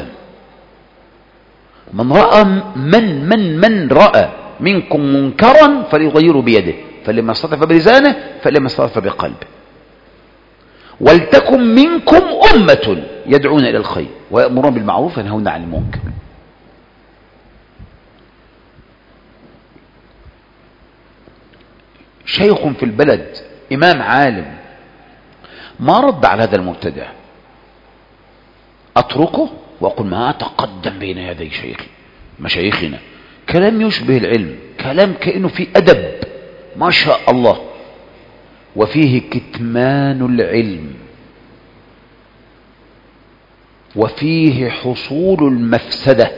من رأى من من من رأى منكم منكرا فليغيره بيده، فلما استطاع بلسانه، فلما استطاع بقلبه. ولتكن منكم أمة يدعون إلى الخير ويأمرون بالمعروف وينهون عن المنكر. شيخ في البلد، إمام عالم، ما رد على هذا المبتدع، أتركه وأقول ما أتقدم بين يدي شيخي مشايخنا. كلام يشبه العلم، كلام كأنه في أدب ما شاء الله، وفيه كتمان العلم، وفيه حصول المفسدة.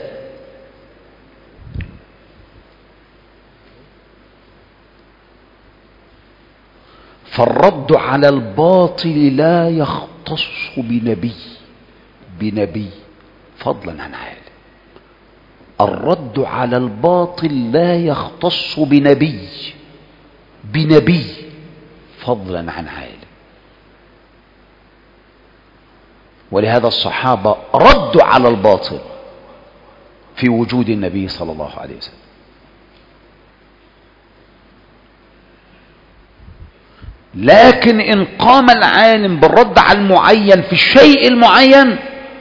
فالرد على الباطل لا يختص بنبي بنبي فضلا عن عالم. الرد على الباطل لا يختص بنبي بنبي فضلا عن عالم. ولهذا الصحابة ردوا على الباطل في وجود النبي صلى الله عليه وسلم. لكن إن قام العالم بالرد على المعين في الشيء المعين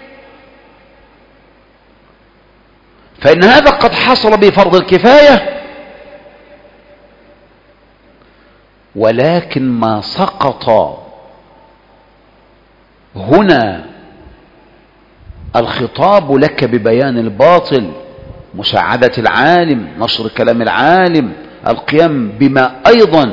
فإن هذا قد حصل بفرض الكفاية، ولكن ما سقط هنا الخطاب لك ببيان الباطل، مساعدة العالم، نشر كلام العالم، القيام بما أيضا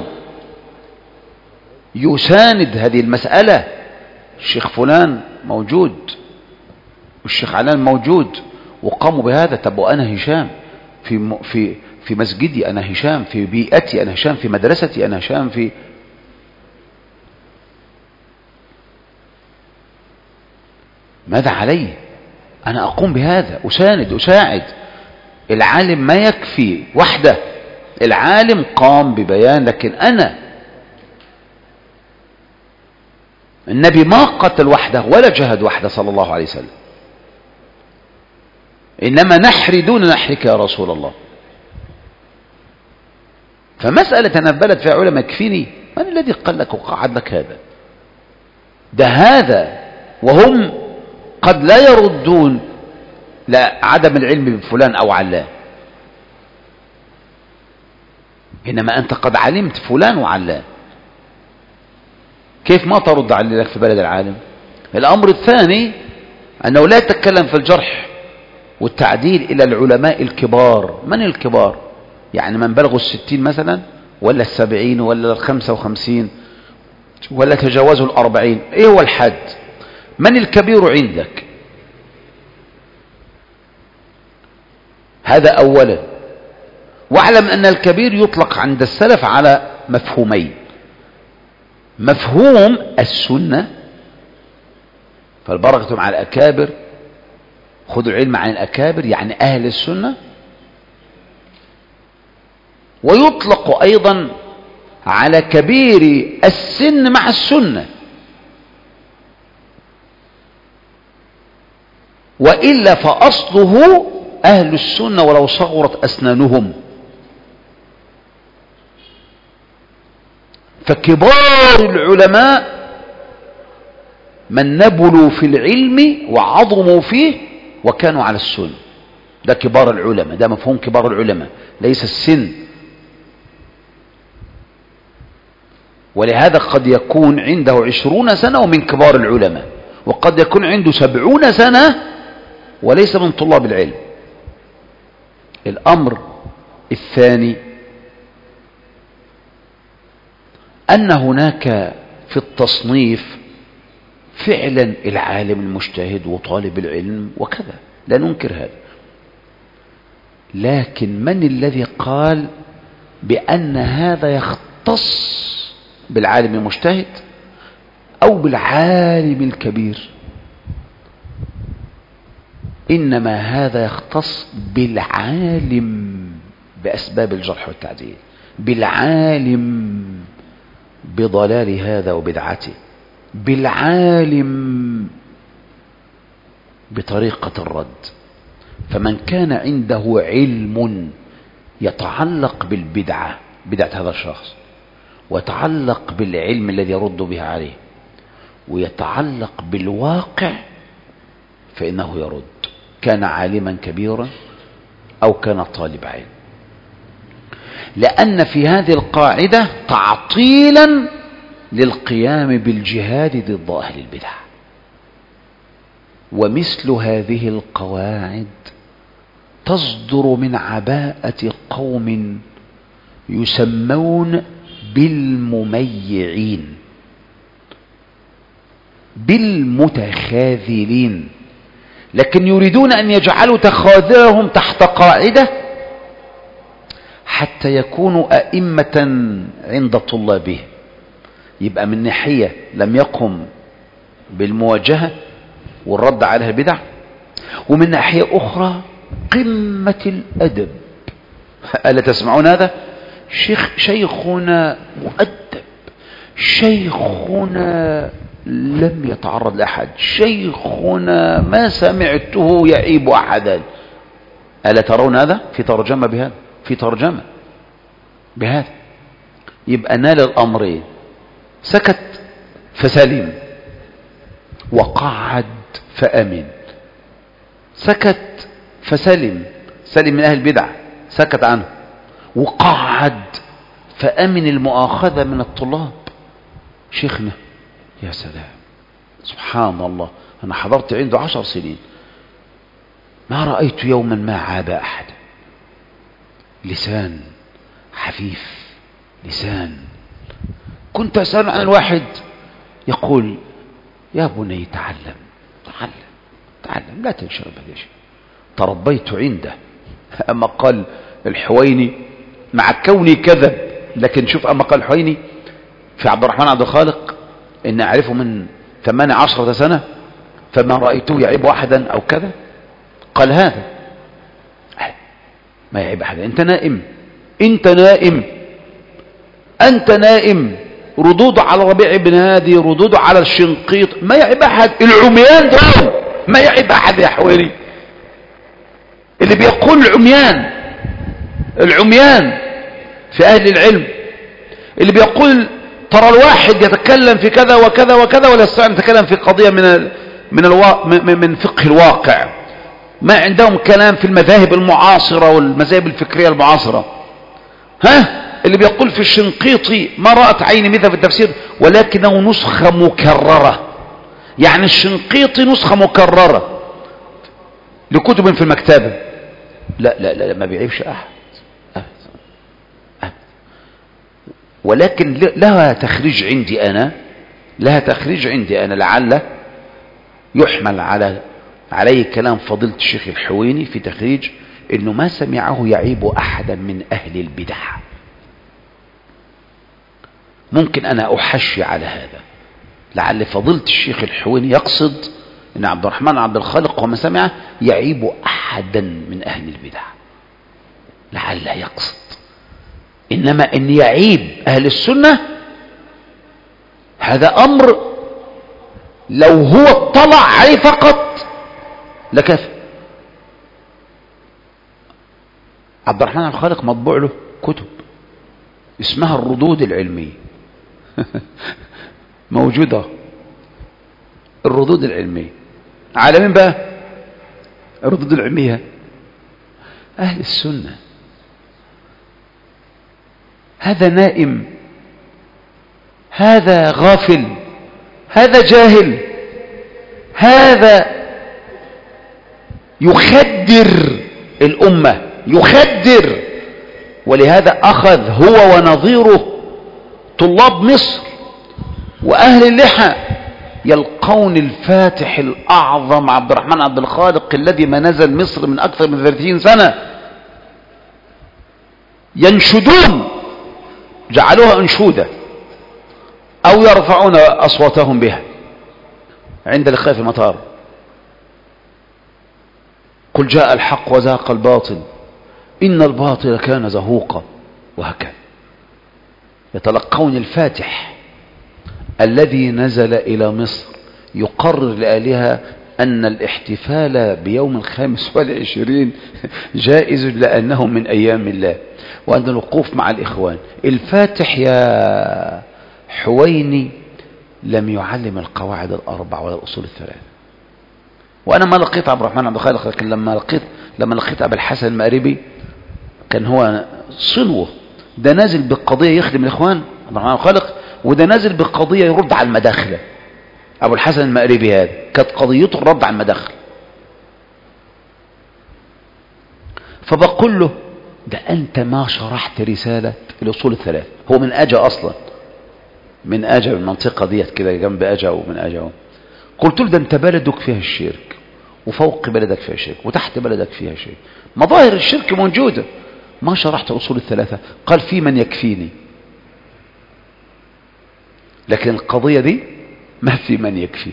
يساند هذه المسألة. الشيخ فلان موجود والشيخ علان موجود وقاموا بهذا. طب وأنا هشام في في في مسجدي، أنا هشام في بيئتي، أنا هشام في مدرستي، أنا هشام في ماذا علي؟ أنا أقوم بهذا، أساند أساعد. العالم ما يكفي وحده، العالم قام ببيان، لكن أنا النبي ما قتل وحده ولا جهد وحده صلى الله عليه وسلم، إنما نحري دون نحرك يا رسول الله. فمسألة تنبلت في علماء يكفيني، من الذي قال لك وقعد لك هذا؟ ده هذا وهم قد لا يردون لا عدم العلم بفلان أو علان، إنما أنت قد علمت فلان وعلان، كيف ما ترد على لك في بلد العالم؟ الأمر الثاني أنه لا يتكلم في الجرح والتعديل إلى العلماء الكبار. من الكبار؟ يعني من بلغوا الستين مثلا، ولا السبعين، ولا الخمسة وخمسين، ولا تجاوزوا الأربعين؟ إيه هو الحد؟ من الكبير عندك؟ هذا أولا. واعلم أن الكبير يطلق عند السلف على مفهومين: مفهوم السنة، فالبركة مع الأكابر، خذوا العلم عن الأكابر يعني أهل السنة. ويطلق أيضا على كبير السن مع السنة، وإلا فأصله أهل السنة ولو صغرت أسنانهم. فكبار العلماء من نبلوا في العلم وعظموا فيه وكانوا على السنة، ده كبار العلماء، ده مفهوم كبار العلماء، ليس السن. ولهذا قد يكون عنده عشرون سنة ومن كبار العلماء، وقد يكون عنده سبعون سنة وليس من طلاب العلم. الأمر الثاني أن هناك في التصنيف فعلا العالم المجتهد وطالب العلم وكذا، لا ننكر هذا، لكن من الذي قال بأن هذا يختص بالعالم المجتهد أو بالعالم الكبير؟ إنما هذا يختص بالعالم بأسباب الجرح والتعديل، بالعالم بضلال هذا وبدعته، بالعالم بطريقة الرد. فمن كان عنده علم يتعلق بالبدعة، بدعة هذا الشخص، ويتعلق بالعلم الذي يرد به عليه، ويتعلق بالواقع، فإنه يرد، كان عالما كبيرا أو كان طالب علم. لأن في هذه القاعدة تعطيلا للقيام بالجهاد ضد أهل البدع. ومثل هذه القواعد تصدر من عباءة قوم يسمون بالمميعين، بالمتخاذلين، لكن يريدون أن يجعلوا تخاذلهم تحت قاعدة حتى يكونوا أئمة عند طلابه. يبقى من ناحية لم يقم بالمواجهة والرد على البدع، ومن ناحية أخرى قمة الأدب. ألا تسمعون هذا؟ شيخ شيخنا مؤدب، شيخنا لم يتعرض لأحد، شيخنا ما سمعته يعيب أحدا. ألا ترون هذا؟ في ترجمة بهذا، في ترجمة بهذا. يبقى نال الأمرين: سكت فسلم، وقعد فأمن. سكت فسلم، سلم من أهل البدع، سكت عنه، وقعد فأمن المؤاخذة من الطلاب. شيخنا يا سلام، سبحان الله، أنا حضرت عنده عشر سنين ما رأيت يوما ما عاب أحد. لسان حفيف، لسان. كنت أسأل عن الواحد يقول يا بني تعلم تعلم تعلم، لا تنشرب هذا الشيء. تربيت عنده. أما قال الحويني مع كوني كذب، لكن شوف أما قال الحويني في عبد الرحمن عبد الخالق إن أعرفه من ثمان عشرة سنة فما رأيته يعيب أحدا أو كذا. قال هذا ما يعيب أحدا. أنت نائم، أنت نائم، أنت نائم. ردود على ربيع بن هادي، ردود على الشنقيط، ما يعيب أحد. العميان دول ما يعيب أحد يا حويني. اللي بيقول العميان، العميان في أهل العلم، اللي بيقول ترى الواحد يتكلم في كذا وكذا وكذا ولا يستطيع أن يتكلم في قضية من من الوا... من فقه الواقع. ما عندهم كلام في المذاهب المعاصرة والمذاهب الفكرية المعاصرة. ها اللي بيقول في الشنقيطي ما رأت عيني مثل في التفسير ولكنه نسخة مكررة. يعني الشنقيطي نسخة مكررة لكتب في المكتبة. لا لا لا ما بيعيبش أحد أبدا أبدا. ولكن لها تخريج عندي أنا، لها تخريج عندي أنا لعل يحمل على عليه كلام فضيلة الشيخ الحويني في تخريج انه ما سمعه يعيب احدا من اهل البدع. ممكن انا احشي على هذا، لعل فضيلة الشيخ الحويني يقصد ان عبد الرحمن عبد الخالق وما سمعه يعيب احدا من اهل البدع، لعل يقصد. انما ان يعيب اهل السنة هذا امر لو هو اطلع عليه فقط لكفى. عبد الرحمن عبد الخالق مطبوع له كتب اسمها الردود العلمية موجودة. الردود العلمية على مين بقى؟ الردود العلمية أهل السنة. هذا نائم، هذا غافل، هذا جاهل، هذا يخدر الأمة، يخدر. ولهذا أخذ هو ونظيره طلاب مصر وأهل اللحى يلقون الفاتح الأعظم عبد الرحمن عبد الخالق الذي ما نزل مصر من أكثر من ثلاثين سنة، ينشدون، جعلوها أنشودة أو يرفعون أصواتهم بها عند لقاء في المطار. قل جاء الحق وزهق الباطل إن الباطل كان زهوقا، وهكذا يتلقون الفاتح الذي نزل إلى مصر يقرر لأهلها أن الاحتفال بيوم الخامس والعشرين جائز لأنه من أيام الله، وأن الوقوف مع الإخوان. الفاتح يا حويني لم يعلم القواعد الأربع ولا الأصول الثلاثة. وأنا ما لقيت عبد الرحمن عبد الخالق، لكن لما لقيت لما لقيت أبا الحسن المأربي كان هو صنوه، ده نازل بقضية يخدم الإخوان عبد الرحمن عبد الخالق، وده نازل بقضية يرد على المداخلة. أبو الحسن المأربي هذا كانت قضيته الرد على المداخل. فبقول له ده أنت ما شرحت رسالة الأصول الثلاث. هو من أجا أصلا، من أجا، من المنطقة ديت كده جنب أجا ومن أجا. قلت له ده أنت بلدك فيها الشرك، وفوق بلدك فيها شرك، وتحت بلدك فيها شرك، مظاهر الشرك موجودة، ما شرحت أصول الثلاثة. قال في من يكفيني، لكن القضية دي ما في من يكفي.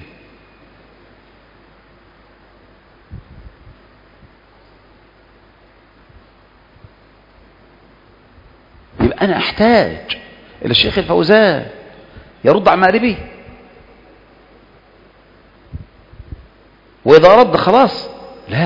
يبقى أنا أحتاج إلى الشيخ الفوزان يرد على المأربي، وإذا رد خلاص. لا،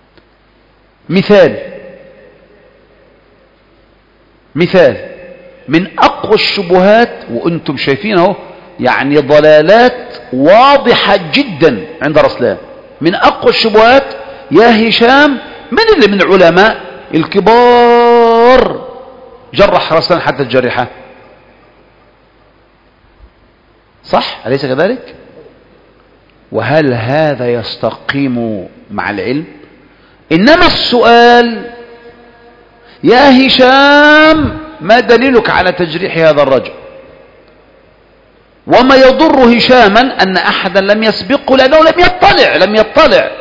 مثال مثال من أقوى الشبهات، وأنتم شايفين اهو يعني ضلالات واضحة جدا عند رسلان. من أقوى الشبهات يا هشام من اللي من العلماء الكبار جرح رسلان حتى تجرحه؟ صح أليس كذلك؟ وهل هذا يستقيم مع العلم؟ إنما السؤال يا هشام ما دليلك على تجريح هذا الرجل؟ وما يضر هشاما أن أحدا لم يسبقه لأنه لم يطلع لم يطلع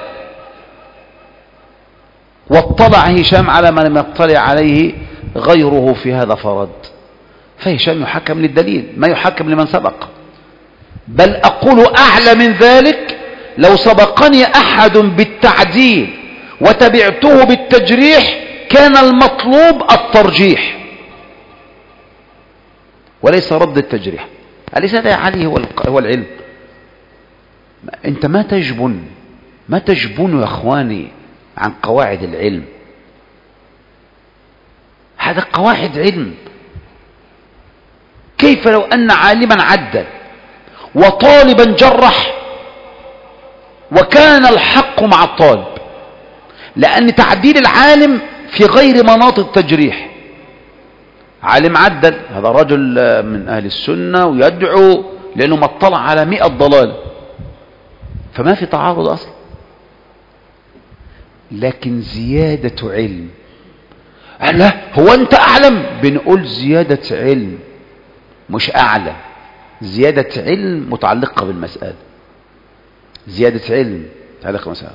واطلع هشام على ما لم يطلع عليه غيره في هذا فرد، فهشام يحكم للدليل ما يحكم لمن سبق. بل أقول أعلى من ذلك، لو سبقني أحد بالتعديل وتبعته بالتجريح كان المطلوب الترجيح وليس رد التجريح. أليس هذا يا علي هو هو العلم؟ أنت ما تجبن ما تجبن يا أخواني عن قواعد العلم. هذا قواعد علم. كيف لو أن عالما عدل وطالبا جرح وكان الحق مع الطالب؟ لأن تعديل العالم في غير مناط التجريح. عالم عدل، هذا رجل من أهل السنة ويدعو لأنه ما اطلع على مئة ضلال، فما في تعارض أصلا. لكن زيادة علم، لا هو أنت أعلم، بنقول زيادة علم مش أعلم. زيادة علم متعلقة بالمسألة، زيادة علم متعلقة بالمسألة.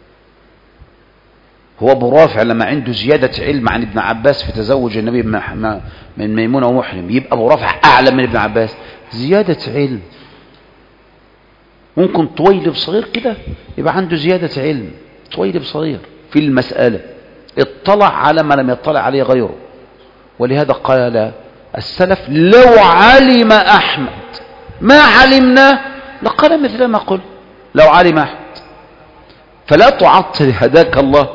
هو أبو رافع لما عنده زيادة علم عن ابن عباس في تزوج النبي من ميمونة ومحرم، يبقى أبو رافع أعلم من ابن عباس. زيادة علم. ممكن طويلب صغير كده يبقى عنده زيادة علم، طويلب صغير في المسألة اطلع على ما لم يطلع عليه غيره. ولهذا قال السلف لو علم أحمد ما علمنا لقال مثل ما قل لو علم أحمد. فلا تعطل هداك الله.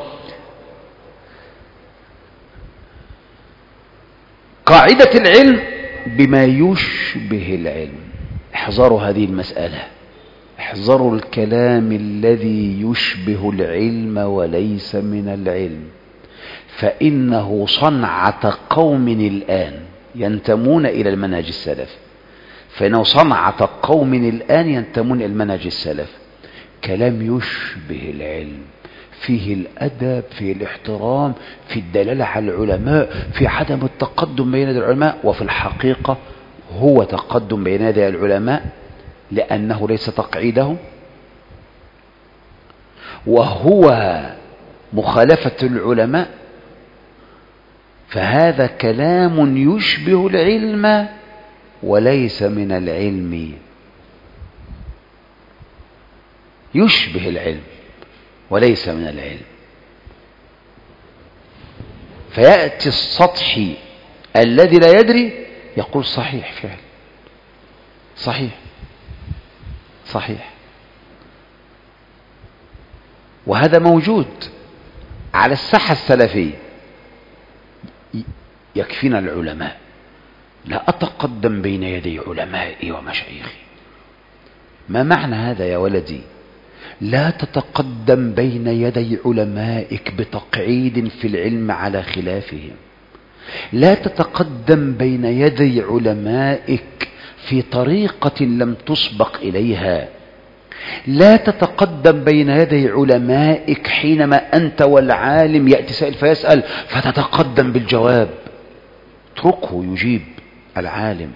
قاعدة العلم بما يشبه العلم. احذروا هذه المسألة، احذروا الكلام الذي يشبه العلم وليس من العلم، فإنه صنعة قوم الآن ينتمون إلى المنهج السلف، فإنه صنعة قوم الآن ينتمون إلى المنهج السلف. كلام يشبه العلم، فيه الأدب، فيه الاحترام، في الدلالة على العلماء، في عدم التقدم بين يدي العلماء، وفي الحقيقة هو تقدم بين يدي العلماء لأنه ليس تقعيدهم، وهو مخالفة العلماء. فهذا كلام يشبه العلم وليس من العلم. يشبه العلم وليس من العلم. فيأتي السطحي الذي لا يدري يقول صحيح فعلا، صحيح صحيح. وهذا موجود على الساحة السلفية. يكفينا العلماء، لا أتقدم بين يدي علمائي ومشايخي. ما معنى هذا يا ولدي؟ لا تتقدم بين يدي علمائك بتقعيد في العلم على خلافهم. لا تتقدم بين يدي علمائك في طريقة لم تسبق إليها. لا تتقدم بين يدي علمائك حينما أنت والعالم يأتي سائل فيسأل فتتقدم بالجواب. اتركه يجيب العالم.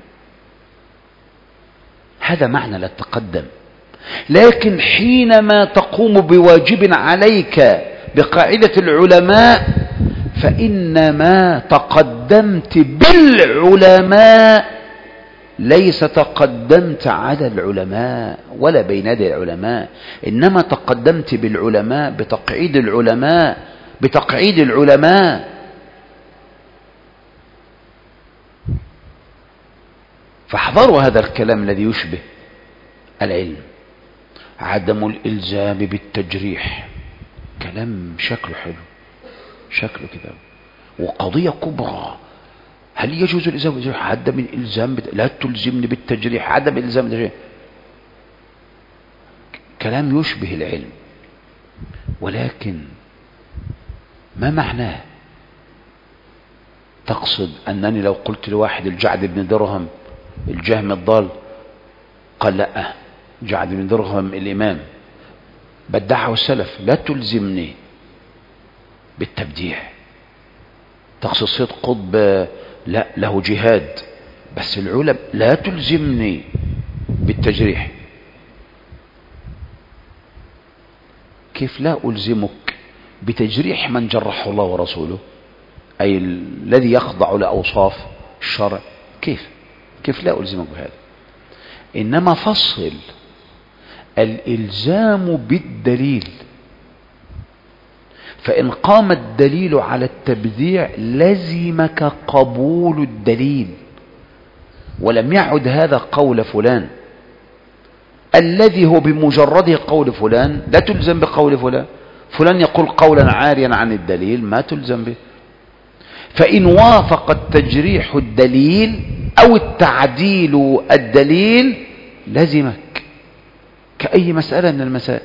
هذا معنى لا تتقدم. لكن حينما تقوم بواجب عليك بقاعدة العلماء فإنما تقدمت بالعلماء، ليس تقدمت على العلماء ولا بين يدي العلماء، إنما تقدمت بالعلماء بتقعيد العلماء بتقعيد العلماء. فاحذروا هذا الكلام الذي يشبه العلم. عدم الإلزام بالتجريح، كلام شكله حلو، شكله كده، وقضية كبرى هل يجوز الإلزام؟ عدم الإلزام بت... لا تلزمني بالتجريح، عدم الإلزام بالتجريح. كلام يشبه العلم، ولكن ما معناه؟ تقصد أنني لو قلت لواحد الجعد بن درهم الجهم الضال، قال لا، جعد بن درهم الإمام بدعه السلف، لا تلزمني بالتبديع. تقصد سيد قطب لا، له جهاد، بس العلماء لا تلزمني بالتجريح. كيف لا ألزمك بتجريح من جرحه الله ورسوله، أي الذي يخضع لأوصاف الشرع؟ كيف كيف لا ألزمك بهذا؟ إنما فصل الإلزام بالدليل، فإن قام الدليل على التبديع لزمك قبول الدليل، ولم يعد هذا قول فلان الذي هو بمجرده قول فلان، لا تلزم بقول فلان. فلان يقول قولا عاريا عن الدليل، ما تلزم به. فإن وافق التجريح الدليل أو التعديل الدليل لزمك كأي مسألة من المسائل،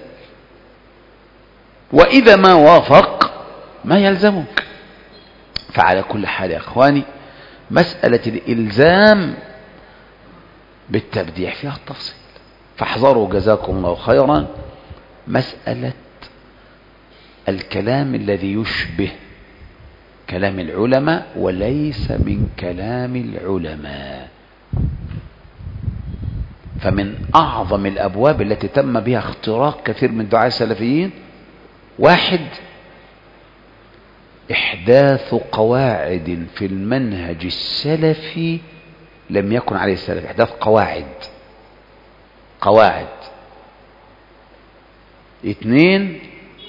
وإذا ما وافق ما يلزمك. فعلى كل حال يا أخواني، مسألة الإلزام بالتبديع فيها التفصيل، فاحذروا جزاكم الله خيرا مسألة الكلام الذي يشبه كلام العلماء وليس من كلام العلماء. فمن أعظم الأبواب التي تم بها اختراق كثير من دعاة السلفيين، واحد، إحداث قواعد في المنهج السلفي لم يكن عليه السلف. إحداث قواعد قواعد اثنين،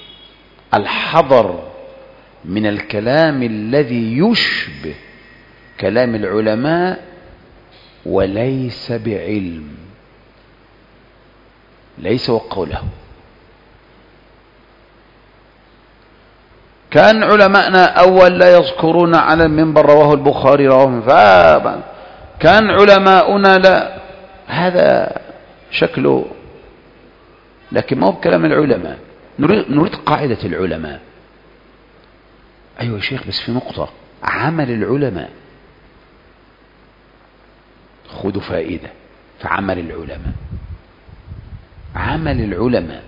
الحذر من الكلام الذي يشبه كلام العلماء وليس بعلم، ليس وقوله. كان علماءنا أول لا يذكرون على المنبر رواه البخاري رواه فابا، كان علماؤنا لا، هذا شكله، لكن ما هو بكلام العلماء. نريد, نريد قاعدة العلماء. أيوة يا شيخ، بس في نقطة، عمل العلماء، خذوا فائدة في عمل العلماء. عمل العلماء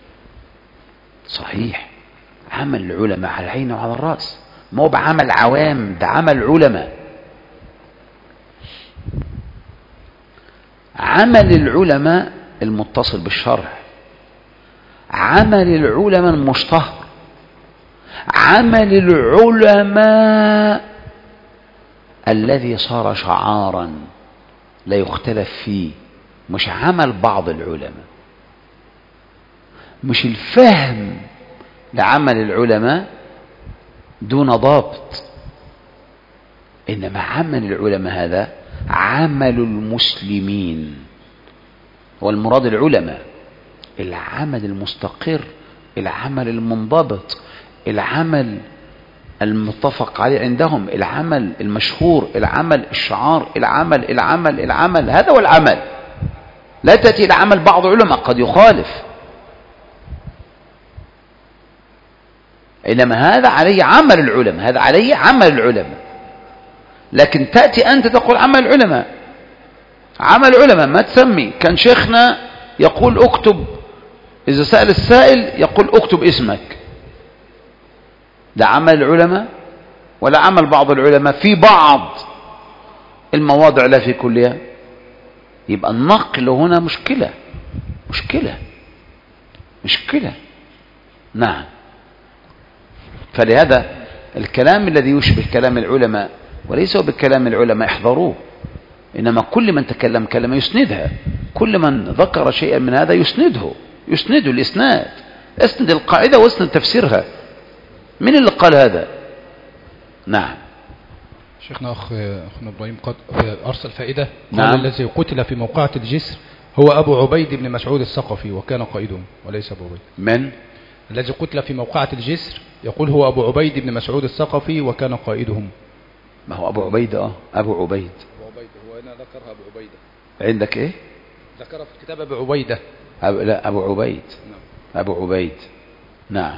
صحيح، عمل العلماء على العين وعلى الرأس، ما هو بعمل عوام، ده عمل علماء. عمل العلماء المتصل بالشرع، عمل العلماء المشتهر، عمل العلماء الذي صار شعارا لا يختلف فيه، مش عمل بعض العلماء، مش الفهم لعمل العلماء دون ضابط، إنما عمل العلماء هذا عمل المسلمين، والمراد العلماء العمل المستقر، العمل المنضبط، العمل المتفق عليه عندهم، العمل المشهور، العمل الشعار، العمل العمل العمل هذا هو العمل. لا تأتي إلى عمل بعض العلماء قد يخالف، إنما هذا عليه عمل العلماء، هذا عليه عمل العلماء. لكن تأتي أنت تقول عمل العلماء، عمل العلماء ما تسمي. كان شيخنا يقول اكتب، إذا سأل السائل يقول اكتب اسمك، ده عمل العلماء ولا عمل بعض العلماء في بعض المواضع لا في كلها؟ يبقى النقل هنا مشكلة مشكلة مشكلة نعم. فلهذا الكلام الذي يشبه كلام العلماء وليس بكلام العلماء احذروه، إنما كل من تكلم كلمة يسندها، كل من ذكر شيئا من هذا يسنده، يسنده الإسناد، اسند القاعدة واسند تفسيرها. من اللي قال هذا؟ نعم شيخنا أخ أخنا إبراهيم قد أرسل فائدة. نعم. قال الذي قتل في موقعة الجسر هو أبو عبيد بن مسعود الثقفي وكان قائدهم وليس أبو عبيد. من الذي قتل في موقعة الجسر يقول هو أبو عبيد بن مسعود الثقفي وكان قائدهم. ما هو أبو عبيدة اه أبو عبيد. أبو عبيدة هو هنا ذكرها أبو عبيدة. عندك إيه؟ ذكرها في كتاب أبو عبيدة. أب... لا أبو عبيد. نعم. أبو عبيد نعم.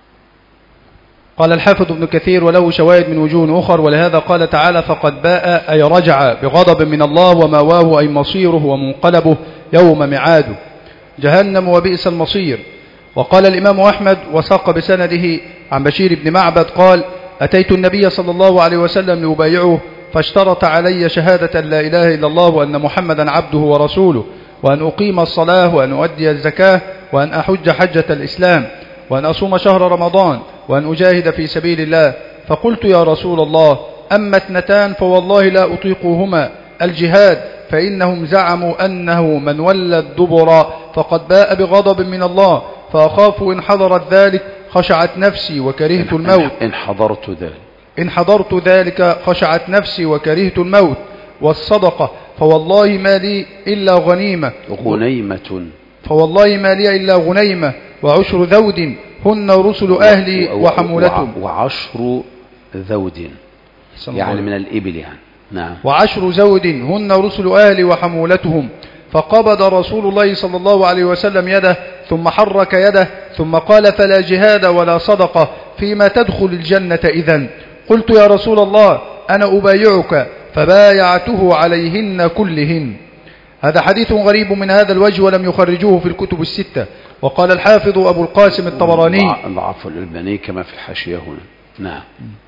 قال الحافظ ابن كثير وله شواهد من وجوه أخر، ولهذا قال تعالى فقد باء أي رجع بغضب من الله وماواه أي مصيره ومنقلبه يوم ميعاده جهنم وبئس المصير. وقال الإمام أحمد وساق بسنده عن بشير بن معبد قال أتيت النبي صلى الله عليه وسلم لأبايعه فاشترط علي شهادة لا إله إلا الله وأن محمدا عبده ورسوله وأن أقيم الصلاة وأن أؤدي الزكاة وأن أحج حجة الإسلام وأن أصوم شهر رمضان وأن أجاهد في سبيل الله. فقلت يا رسول الله أما اثنتان فوالله لا أطيقهما الجهاد فإنهم زعموا أنه من ولى الدبر فقد باء بغضب من الله فأخاف إن حضرت ذلك خشعت نفسي وكرهت الموت. إن حضرت ذلك إن حضرت ذلك خشعت نفسي وكرهت الموت. والصدقة فوالله ما لي إلا غنيمة غنيمة فوالله ما لي إلا غنيمة وعشر ذود هن رسل أهلي وحمولتهم. وعشر ذود يعني من الإبل يعني. نعم. وعشر زود هن رسل أهلي وحمولتهم. فقبض رسول الله صلى الله عليه وسلم يده ثم حرك يده ثم قال فلا جهاد ولا صدقة فيما تدخل الجنة إذن. قلت يا رسول الله أنا أبايعك فبايعته عليهن كلهن. هذا حديث غريب من هذا الوجه ولم يخرجوه في الكتب الستة. وقال الحافظ أبو القاسم الطبراني ضعف الألباني كما في الحاشية هنا. نعم.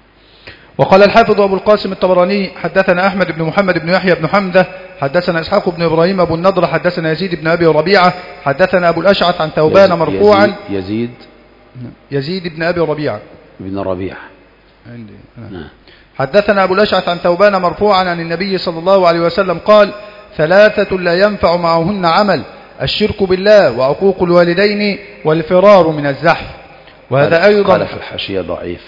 وقال الحافظ أبو القاسم الطبراني حدثنا أحمد بن محمد بن يحيى بن حمدة حدثنا إسحاق بن إبراهيم أبو النضر حدثنا يزيد بن أبي ربيعة حدثنا أبو الأشعث عن ثوبان مرفوعا. يزيد يزيد بن أبي ربيعة بن ربيعة عندي. نعم. حدثنا أبو الأشعث عن ثوبان مرفوعا عن النبي صلى الله عليه وسلم قال ثلاثة لا ينفع معهن عمل الشرك بالله وعقوق الوالدين والفرار من الزحف. وهذا أيضا قال في الحاشية ضعيف.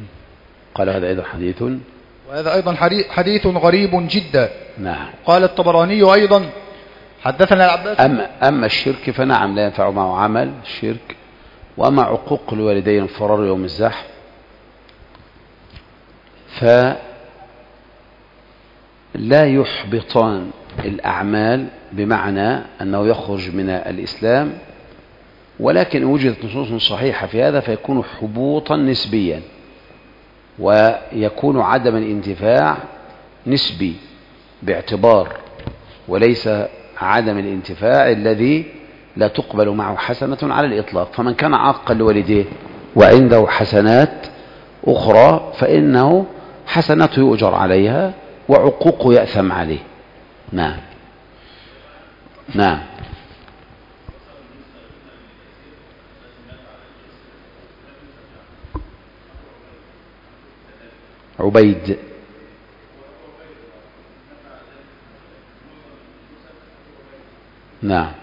قال هذا أيضا حديث وهذا أيضا حديث غريب جدا. نعم. قال الطبراني أيضا حدثنا العباس أما, أما الشرك فنعم لا ينفع معه عمل الشرك. وأما عقوق الوالدين الفرار يوم الزحف فلا يحبطان الأعمال بمعنى أنه يخرج من الإسلام، ولكن وجدت نصوص صحيحة في هذا فيكون حبوطا نسبيا ويكون عدم الانتفاع نسبي باعتبار، وليس عدم الانتفاع الذي لا تقبل معه حسنة على الإطلاق. فمن كان عاقا لوالديه وعنده حسنات أخرى فإنه حسناته يؤجر عليها وعقوقه يأثم عليه. نعم. نعم. عبيد نعم.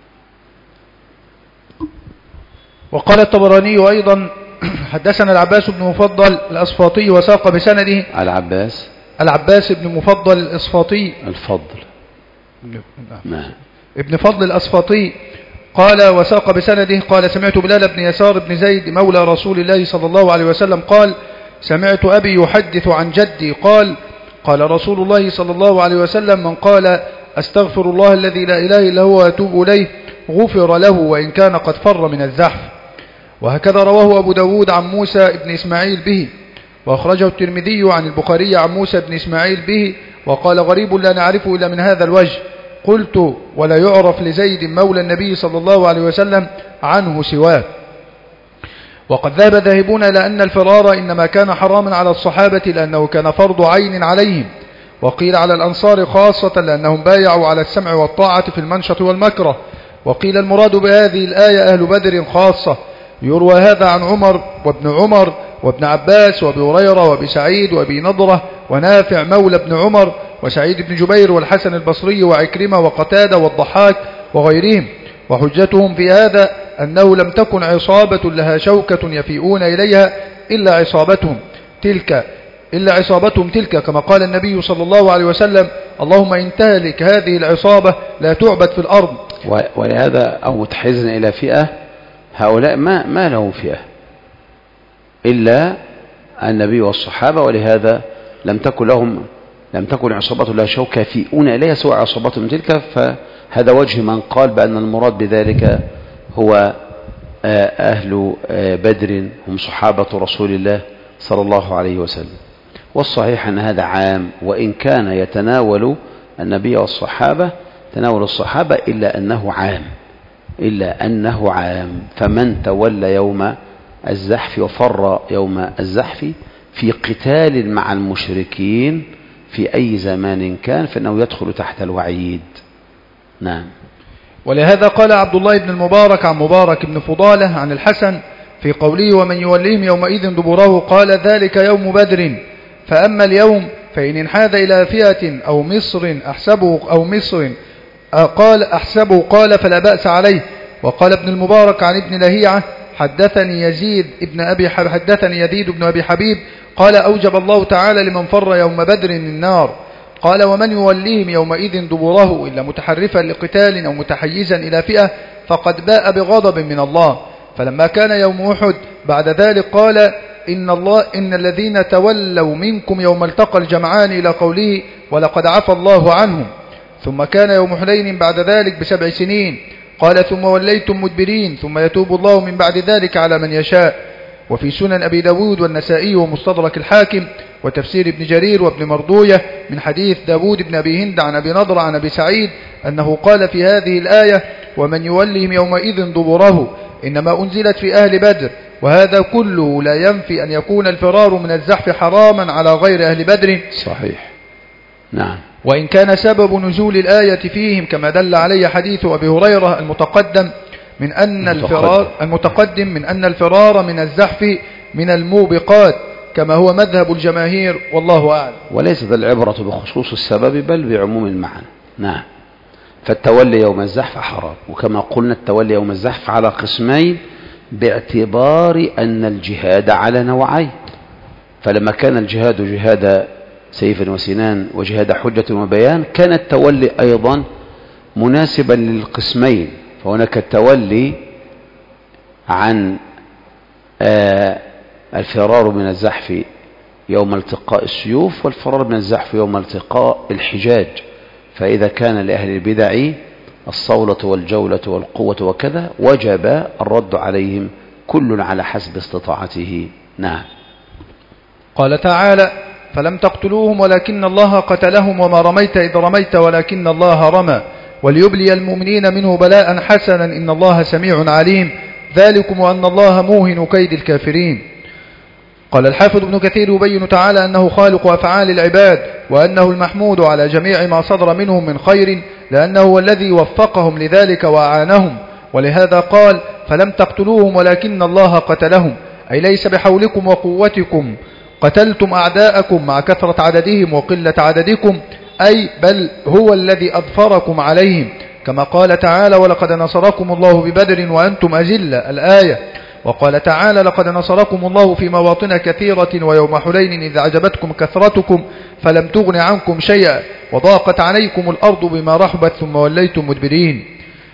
وقال الطبراني أيضا حدثنا العباس بن مفضل الأصفاطي وساق بسنده العباس العباس بن مفضل الأصفاطي الفضل نعم ابن فضل الأصفاطي قال وساق بسنده قال سمعت بلال بن يسار بن زيد مولى رسول الله صلى الله عليه وسلم قال سمعت أبي يحدث عن جدي قال قال رسول الله صلى الله عليه وسلم من قال أستغفر الله الذي لا إله إلا هو وأتوب إليه غفر له وإن كان قد فر من الزحف. وهكذا رواه أبو داود عن موسى بن إسماعيل به، وأخرجه الترمذي عن البخاري عن موسى بن إسماعيل به، وقال غريب لا نعرفه إلا من هذا الوجه. قلت ولا يعرف لزيد مولى النبي صلى الله عليه وسلم عنه سواه. وقد ذهب ذاهبون إلى أن الفرار إنما كان حراما على الصحابة لأنه كان فرض عين عليهم، وقيل على الأنصار خاصة لأنهم بايعوا على السمع والطاعة في المنشط والمكره، وقيل المراد بهذه الآية أهل بدر خاصة. يروى هذا عن عمر وابن عمر وابن عباس وابي هريرة وابي سعيد وابي نضرة ونافع مولى ابن عمر وسعيد بن جبير والحسن البصري وعكرمة وقتادة والضحاك وغيرهم. وحجتهم في هذا أنه لم تكن عصابة لها شوكة يفيئون إليها إلا عصابتهم تلك إلا عصابتهم تلك كما قال النبي صلى الله عليه وسلم اللهم إن تهلك هذه العصابة لا تعبد في الأرض. ولهذا أو متحيزا إلى فئة هؤلاء ما, ما لهم فئة إلا النبي والصحابة، ولهذا لم تكن لهم لم تكن عصابة لها شوكة يفيئون إليها سوى عصابة من تلك، فهذا وجه من قال بأن المراد بذلك هو أهل بدر هم صحابة رسول الله صلى الله عليه وسلم. والصحيح أن هذا عام، وإن كان يتناول النبي والصحابة تناول الصحابة إلا أنه عام إلا أنه عام فمن تولى يوم الزحف وفر يوم الزحف في قتال مع المشركين في أي زمان كان فإنه يدخل تحت الوعيد. نعم. ولهذا قال عبد الله بن المبارك عن مبارك بن فضالة عن الحسن في قوله ومن يوليهم يومئذ دبره قال ذلك يوم بدر، فأما اليوم فإن انحاز إلى فئة أو مصر أحسبه أو مصر قال أحسبه قال فلا بأس عليه. وقال ابن المبارك عن ابن لهيعة حدثني يزيد ابن أبي حدثني يزيد بن أبي حبيب قال أوجب الله تعالى لمن فر يوم بدر النار. قال ومن يوليهم يومئذ دبره إلا متحرفا لقتال أو متحيزا إلى فئة فقد باء بغضب من الله. فلما كان يوم أحد بعد ذلك قال إن الله إن الذين تولوا منكم يوم التقى الجمعان إلى قوله ولقد عفى الله عنهم. ثم كان يوم حنين بعد ذلك بسبع سنين قال ثم وليتم مدبرين ثم يتوب الله من بعد ذلك على من يشاء. وفي سنن أبي داود والنسائي ومستدرك الحاكم وتفسير ابن جرير وابن مردوية من حديث داود بن أبي هند عن أبي نضر عن أبي سعيد أنه قال في هذه الآية ومن يولهم يومئذ دبره إنما أنزلت في أهل بدر، وهذا كله لا ينفي أن يكون الفرار من الزحف حراما على غير أهل بدر. صحيح. نعم. وإن كان سبب نزول الآية فيهم كما دل عليه حديث أبي هريرة المتقدم من أن الفرار المتقدم من أن الفرار من الزحف من الموبقات كما هو مذهب الجماهير والله أعلم. وليست العبرة بخصوص السبب بل بعموم المعنى. نعم. فالتولي يوم الزحف حرام، وكما قلنا التولي يوم الزحف على قسمين باعتبار أن الجهاد على نوعين، فلما كان الجهاد جهاد سيف وسنان وجهاد حجة وبيان كان التولي أيضا مناسبا للقسمين، فهناك التولي عن آه الفرار من الزحف يوم التقاء السيوف والفرار من الزحف يوم التقاء الحجاج، فإذا كان لأهل البدع الصولة والجولة والقوة وكذا وجب الرد عليهم كل على حسب استطاعته. نعم. قال تعالى فلم تقتلوهم ولكن الله قتلهم وما رميت إذ رميت ولكن الله رمى وليبلي المؤمنين منه بلاء حسنا إن الله سميع عليم ذلكم وأن الله موهن كيد الكافرين. قال الحافظ ابن كثير يبين تعالى أنه خالق أفعال العباد وأنه المحمود على جميع ما صدر منهم من خير لأنه هو الذي وفقهم لذلك وأعانهم، ولهذا قال فلم تقتلوهم ولكن الله قتلهم، أي ليس بحولكم وقوتكم قتلتم أعداءكم مع كثرة عددهم وقلة عددكم، أي بل هو الذي أظفركم عليهم كما قال تعالى ولقد نصركم الله ببدر وأنتم أذلة الآية. وقال تعالى لقد نصركم الله في مواطن كثيرة ويوم حنين إذ أعجبتكم كثرتكم فلم تغن عنكم شيئا وضاقت عليكم الأرض بما رحبت ثم وليتم مدبرين.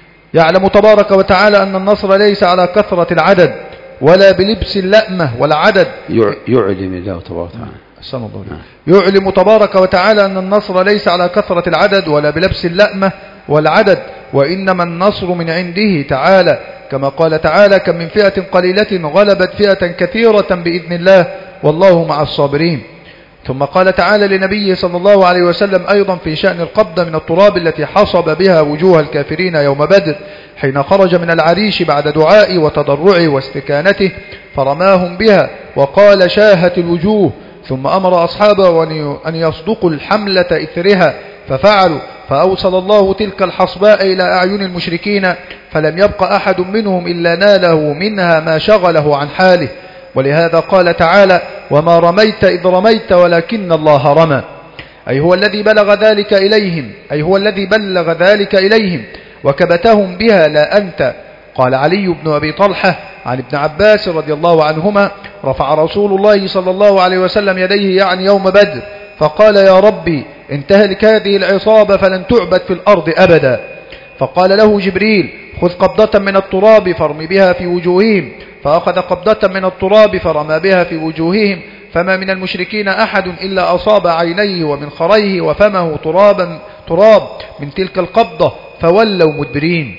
يعلم تبارك وتعالى أن النصر ليس على كثرة العدد ولا بلبس اللأمة والعدد. يعلم الله تبارك وتعالى يعلم تبارك وتعالى أن النصر ليس على كثرة العدد ولا بلبس اللأمة والعدد، وإنما النصر من عنده تعالى كما قال تعالى كم من فئة قليلة غلبت فئة كثيرة بإذن الله والله مع الصابرين. ثم قال تعالى لنبيه صلى الله عليه وسلم أيضا في شأن القبضة من التراب التي حصب بها وجوه الكافرين يوم بدر حين خرج من العريش بعد دعائه وتضرعه واستكانته فرماهم بها وقال شاهت الوجوه، ثم أمر أصحابه أن يصدقوا الحملة إثرها ففعلوا، فأوصل الله تلك الحصباء إلى أعين المشركين فلم يبق أحد منهم إلا ناله منها ما شغله عن حاله. ولهذا قال تعالى وما رميت إذ رميت ولكن الله رمى، أي هو الذي بلغ ذلك إليهم أي هو الذي بلغ ذلك إليهم وكبتهم بها لا أنت. قال علي بن أبي طلحة عن ابن عباس رضي الله عنهما رفع رسول الله صلى الله عليه وسلم يديه يعني يوم بدر فقال يا ربي إن تهلك هذه العصابة فلن تعبد في الأرض أبدا. فقال له جبريل خذ قبضة من التراب فارم بها في وجوههم، فأخذ قبضة من التراب فرمى بها في وجوههم فما من المشركين أحد إلا أصاب عينيه ومنخريه وفمه ترابا تراب من تلك القبضة فولوا مدبرين.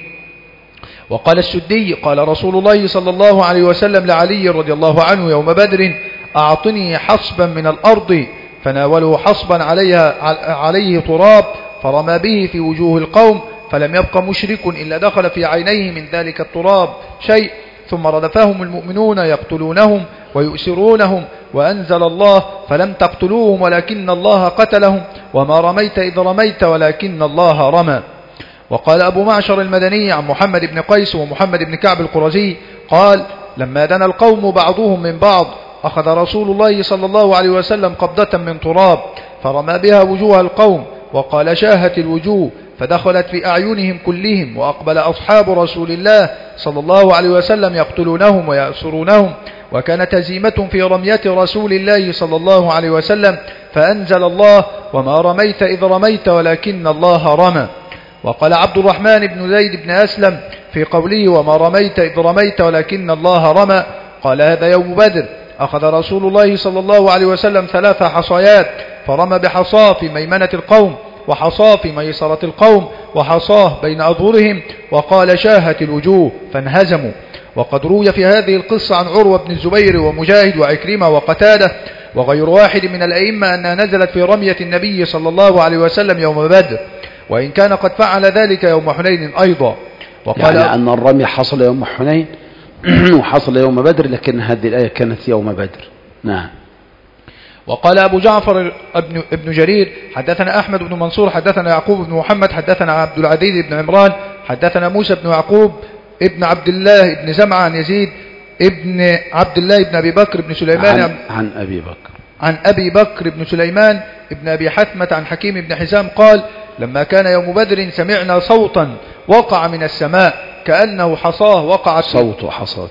وقال السدي قال رسول الله صلى الله عليه وسلم لعلي رضي الله عنه يوم بدر أعطني حصبا من الأرض، فناوله حصبا عليها عليه تراب فرمى به في وجوه القوم، فلم يبق مشرك إلا دخل في عينيه من ذلك التراب شيء، ثم ردفهم المؤمنون يقتلونهم ويؤسرونهم، وأنزل الله فلم تقتلوهم ولكن الله قتلهم، وما رميت إذ رميت ولكن الله رمى. وقال أبو معشر المدني عن محمد بن قيس ومحمد بن كعب القرزي قال لما دنا القوم بعضهم من بعض أخذ رسول الله صلى الله عليه وسلم قبضة من تراب فرمى بها وجوه القوم، وقال شاهت الوجوه، فدخلت في أعينهم كلهم، وأقبل أصحاب رسول الله صلى الله عليه وسلم يقتلونهم ويأسرونهم، وكانت هزيمة في رمية رسول الله صلى الله عليه وسلم، فأنزل الله وما رميت إذ رميت ولكن الله رمى. وقال عبد الرحمن بن زيد بن أسلم في قوله وما رميت إذ رميت ولكن الله رمى قال هذا يوم بدر، أخذ رسول الله صلى الله عليه وسلم ثلاث حصيات فرمى بحصاه في ميمنة القوم وحصاه في ميسرة القوم وحصاه بين أظهرهم، وقال شاهت الوجوه فانهزموا. وقد روي في هذه القصة عن عروة بن الزبير ومجاهد وعكرمة وقتادة وغير واحد من الأئمة أنها نزلت في رمية النبي صلى الله عليه وسلم يوم بدر، وإن كان قد فعل ذلك يوم حنين أيضا. وقال يعني أن الرمي حصل يوم حنين وحصل يوم بدر، لكن هذه الآية كانت يوم بدر. نعم. وقال أبو جعفر ابن, ابن جرير حدثنا أحمد بن منصور حدثنا يعقوب بن محمد حدثنا عبد العزيز بن عمران حدثنا موسى بن يعقوب ابن عبد الله ابن زمعة عن يزيد ابن عبد الله ابن أبي بكر بن سليمان عن, عن أبي بكر عن أبي بكر بن سليمان ابن أبي حثمة عن حكيم بن حزام قال لما كان يوم بدر سمعنا صوتا وقع من السماء كأنه حصاه وقعت صوت حصاة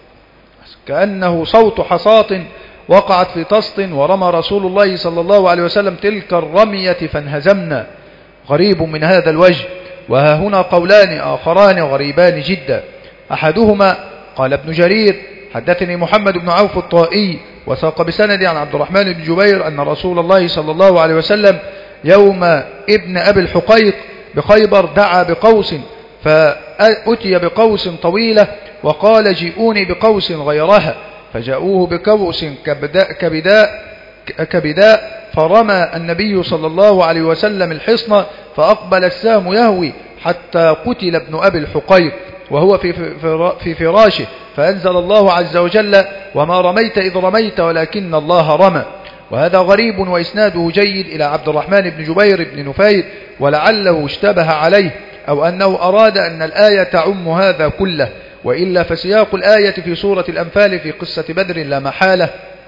كأنه صوت حصاة وقعت في طست، ورمى رسول الله صلى الله عليه وسلم تلك الرمية فانهزمنا. غريب من هذا الوجه. وها هنا قولان آخران غريبان جدا. أحدهما قال ابن جرير حدثني محمد بن عوف الطائي وساق بسند عن عبد الرحمن بن جبير أن رسول الله صلى الله عليه وسلم يوم ابن أبي الحقيق بخيبر دعا بقوس، فأتي بقوس طويلة وقال جئوني بقوس غيرها، فجاءوه بقوس كبداء, كبداء, كبداء فرمى النبي صلى الله عليه وسلم الحصن، فأقبل السهم يهوي حتى قتل ابن أبي الحقيق وهو في, في فراشه، فأنزل الله عز وجل وما رميت إذ رميت ولكن الله رمى. وهذا غريب وإسناده جيد إلى عبد الرحمن بن جبير بن نفير، ولعله اشتبه عليه أو أنه أراد أن الآية تعم هذا كله، وإلا فسياق الآية في سورة الأنفال في قصة بدر لا محالة،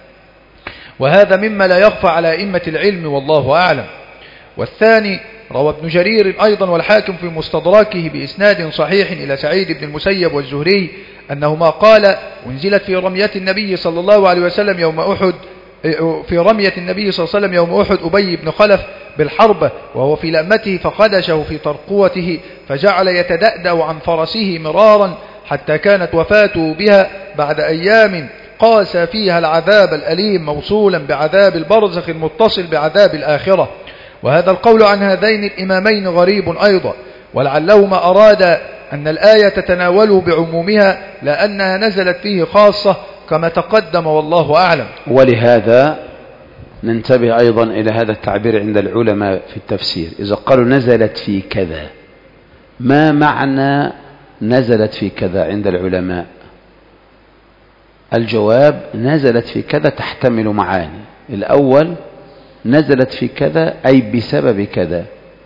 وهذا مما لا يخفى على أئمة العلم والله أعلم. والثاني روى ابن جرير أيضا والحاكم في مستدركه بإسناد صحيح إلى سعيد بن المسيب والزهري أنهما قال انزلت في رمية النبي صلى الله عليه وسلم يوم أحد في رمية النبي صلى الله عليه وسلم يوم أحد أبي بن خلف بالحربة وهو في لأمته فخدشه في ترقوته، فجعل يتدأدأ عن فرسه مرارا حتى كانت وفاته بها بعد أيام قاس فيها العذاب الأليم موصولا بعذاب البرزخ المتصل بعذاب الآخرة. وهذا القول عن هذين الإمامين غريب أيضا، ولعلهما أراد أن الآية تتناوله بعمومها لأنها نزلت فيه خاصة كما تقدم والله أعلم. ولهذا ننتبه أيضا إلى هذا التعبير عند العلماء في التفسير، إذا قالوا نزلت في كذا، ما معنى نزلت في كذا عند العلماء؟ الجواب نزلت في كذا تحتمل معاني. الأول نزلت في كذا أي بسبب كذا،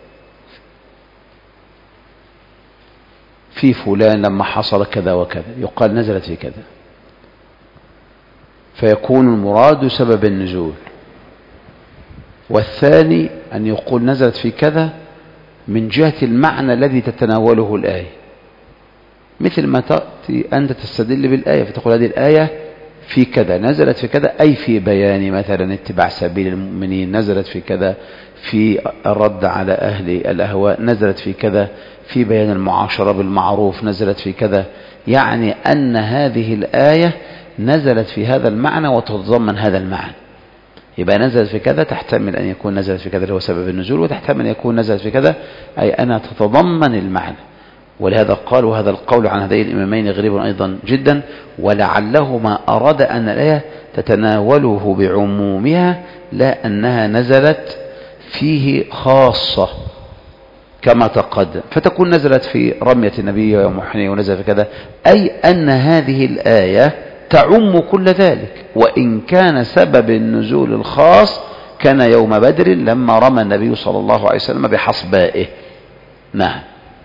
في فلان لما حصل كذا وكذا يقال نزلت في كذا، فيكون المراد سبب النزول. والثاني أن يقول نزلت في كذا من جهة المعنى الذي تتناوله الآية، مثل ما تأتي أنت تستدل بالآية فتقول هذه الآية في كذا نزلت في كذا أي في بيان مثلا اتباع سبيل المؤمنين، نزلت في كذا في الرد على أهل الأهواء، نزلت في كذا في بيان المعاشرة بالمعروف، نزلت في كذا، يعني أن هذه الآية نزلت في هذا المعنى وتتضمن هذا المعنى. يبقى نزلت في كذا تحتمل أن يكون نزلت في كذا اللي هو سبب النزول، وتحتمل أن يكون نزلت في كذا أي أنها تتضمن المعنى. ولهذا قال، وهذا القول عن هذين الإمامين غريب أيضا جدا، ولعلهما أراد أن الآية تتناوله بعمومها لا أنها نزلت فيه خاصة كما تقدم، فتكون نزلت في رمية النبي ويوم حنين ونزل في كذا، أي أن هذه الآية تعم كل ذلك، وإن كان سبب النزول الخاص كان يوم بدر لما رمى النبي صلى الله عليه وسلم بحصبائه. نعم.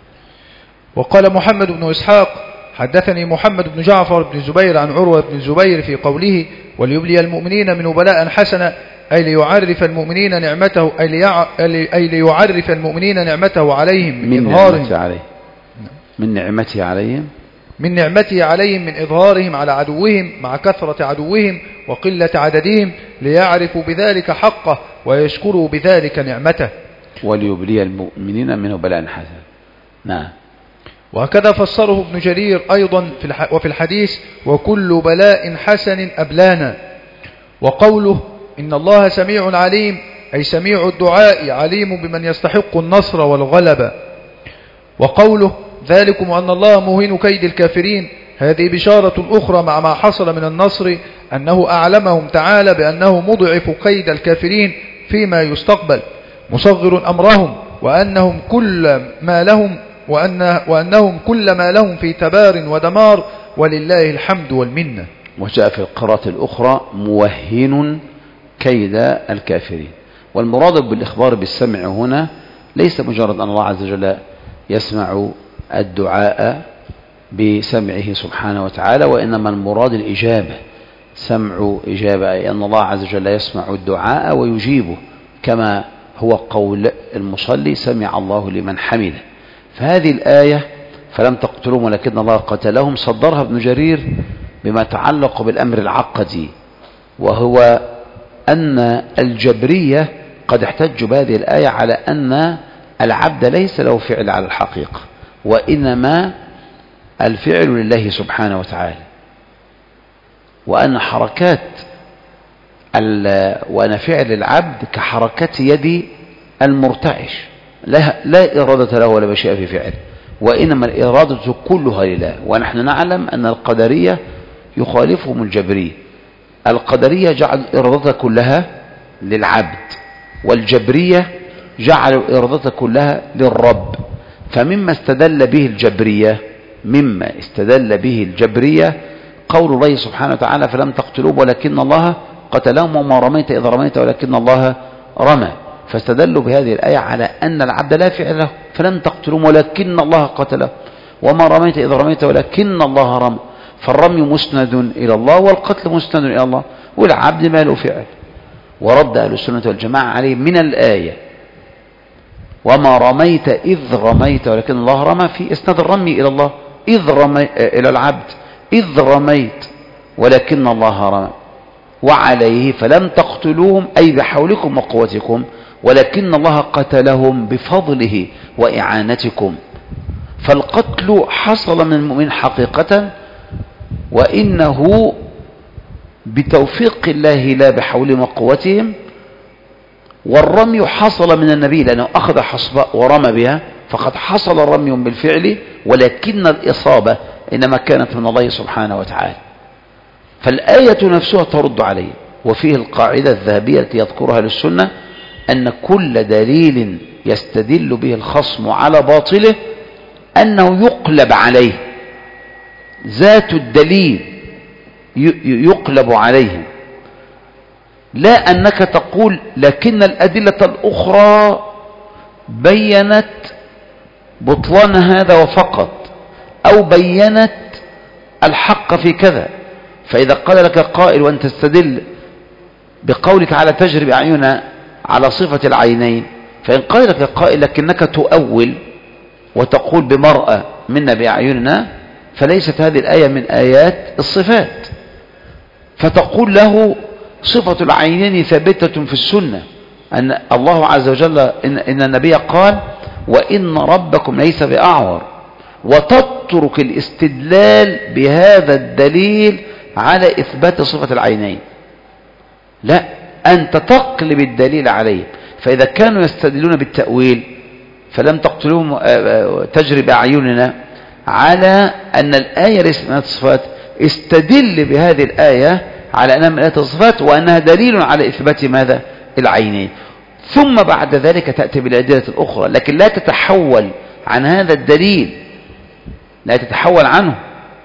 وقال محمد بن إسحاق حدثني محمد بن جعفر بن الزبير عن عروة بن الزبير في قوله وليبلي المؤمنين منه بلاء حسنا، أي ليعرف المؤمنين نعمته أي, ليع... أي ليعرف المؤمنين نعمته عليهم من, من إظهارهم نعمته عليه. من نعمته عليهم من نعمته عليهم من إظهارهم على عدوهم مع كثرة عدوهم وقلة عددهم، ليعرفوا بذلك حقه ويشكروا بذلك نعمته. وليبلي المؤمنين منه بلاء حسنا. نعم. وهكذا فسره ابن جرير أيضا في الح... وفي الحديث وكل بلاء حسن أبلانا. وقوله إن الله سميع عليم أي سميع الدعاء عليم بمن يستحق النصر والغلبة. وقوله ذلكم أن الله مهين كيد الكافرين، هذه بشارة أخرى مع ما حصل من النصر أنه أعلمهم تعالى بأنه مضعف كيد الكافرين فيما يستقبل مصغر أمرهم، وأنهم كل ما لهم وأن وأنهم كل ما لهم في تبار ودمار ولله الحمد والمنة. وجاء في القراءة الأخرى موهن كيد الكافرين. والمراد بالإخبار بالسمع هنا ليس مجرد أن الله عز وجل يسمع الدعاء بسمعه سبحانه وتعالى، وإنما المراد الإجابة، سمع إجابة، أي أن الله عز وجل يسمع الدعاء ويجيبه، كما هو قول المصلي سمع الله لمن حمده. فهذه الآية فلم تقتلهم ولكن الله قتلهم صدرها ابن جرير بما تعلق بالأمر العقدي، وهو أن الجبرية قد احتجوا بهذه الآية على أن العبد ليس له فعل على الحقيقة، وإنما الفعل لله سبحانه وتعالى، وأن حركات وأن فعل العبد كحركة يد المرتعش، لا, لا إرادة له ولا مشيئة في فعله، وإنما الإرادة كلها لله. ونحن نعلم أن القدرية يخالفهم الجبرية. القدرية جعل الإرادة كلها للعبد، والجبرية جعل الإرادة كلها للرب. فمما استدل به الجبرية مما استدل به الجبرية قول الله سبحانه وتعالى فلم تقتلوه ولكن الله قتلهم وما رميت إذ رميت ولكن الله رمى، فاستدلوا بهذه الآية على أن العبد لا فعل له، فلم تقتلوه ولكن الله قتله، وما رميت إذ رميت ولكن الله رمى، فالرمي مسند إلى الله والقتل مسند إلى الله، والعبد ما له فعل. ورد أهل السنة والجماعة عليه من الآية وما رميت إذ رميت ولكن الله رمى في إسناد الرمي إلى الله، إذ رمي إلى العبد إذ رميت ولكن الله رمى، وعليه فلم تقتلوهم أي بحولكم وقوتكم ولكن الله قتلهم بفضله وإعانتكم. فالقتل حصل من المؤمن حقيقة، وإنه بتوفيق الله لا بحولهم وقوتهم. والرمي حصل من النبي لأنه أخذ حصباء ورمى بها، فقد حصل الرمي بالفعل، ولكن الإصابة إنما كانت من الله سبحانه وتعالى. فالآية نفسها ترد عليه. وفيه القاعدة الذهبية التي يذكرها للسنة أن كل دليل يستدل به الخصم على باطله أنه يقلب عليه، ذات الدليل يقلب عليه، لا أنك تقول لكن الأدلة الأخرى بينت بطلان هذا وفقط، أو بينت الحق في كذا. فإذا قال لك قائل وأن تستدل بقول تعالى تجري بأعيننا على صفة العينين، فإن قال لك قائل لكنك تؤول وتقول بمرأة منا بأعيننا، فليست هذه الآية من آيات الصفات، فتقول له صفة العينين ثابتة في السنة، أن الله عز وجل إن, إن النبي قال وإن ربكم ليس بأعور، وتترك الاستدلال بهذا الدليل على إثبات صفة العينين. لا، أنت تقلب الدليل عليهم. فإذا كانوا يستدلون بالتأويل فلم تقتلوهم تجري بأعيننا على أن الآية ليست من آيات الصفات، استدل بهذه الآية على أنها من آيات الصفات وأنها دليل على إثبات ماذا؟ العينين. ثم بعد ذلك تأتي بالأدلة الأخرى، لكن لا تتحول عن هذا الدليل، لا تتحول عنه،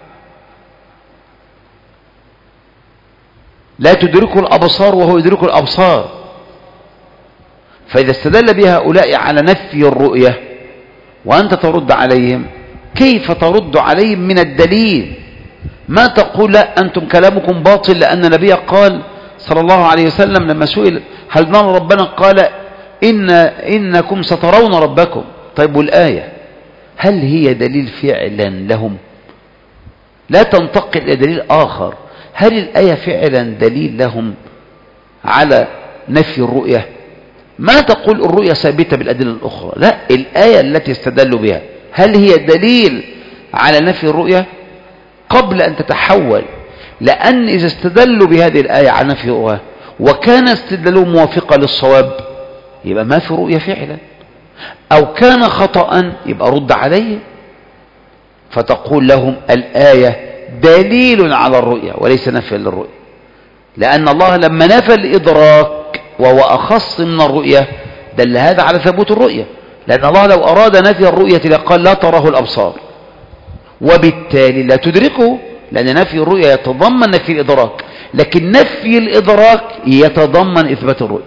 لا تدركه الأبصار وهو يدركه الأبصار. فإذا استدل بها هؤلاء على نفي الرؤية وأنت ترد عليهم، كيف ترد عليهم من الدليل؟ ما تقول لا أنتم كلامكم باطل لأن النبي قال صلى الله عليه وسلم لما سئل هل نرى ربنا قال إن إنكم سترون ربكم. طيب والآية هل هي دليل فعلا لهم؟ لا تنتقل إلى دليل آخر. هل الآية فعلا دليل لهم على نفي الرؤية؟ ما تقول الرؤية ثابتة بالأدلة الأخرى، لا، الآية التي استدلوا بها هل هي دليل على نفي الرؤية؟ قبل أن تتحول، لأن إذا استدلوا بهذه الآية على نفي الرؤية وكان استدلالهم موافقا للصواب يبقى ما في رؤية فعلا، أو كان خطأ يبقى رد عليه. فتقول لهم الآية دليل على الرؤية وليس نفي للرؤية، لأن الله لما نفى الإدراك وهو أخص من الرؤية دل هذا على ثبوت الرؤية، لأن الله لو أراد نفي الرؤية لقال لا تراه الأبصار، وبالتالي لا تدركه، لأن نفي الرؤية يتضمن نفي الإدراك، لكن نفي الإدراك يتضمن إثبات الرؤية.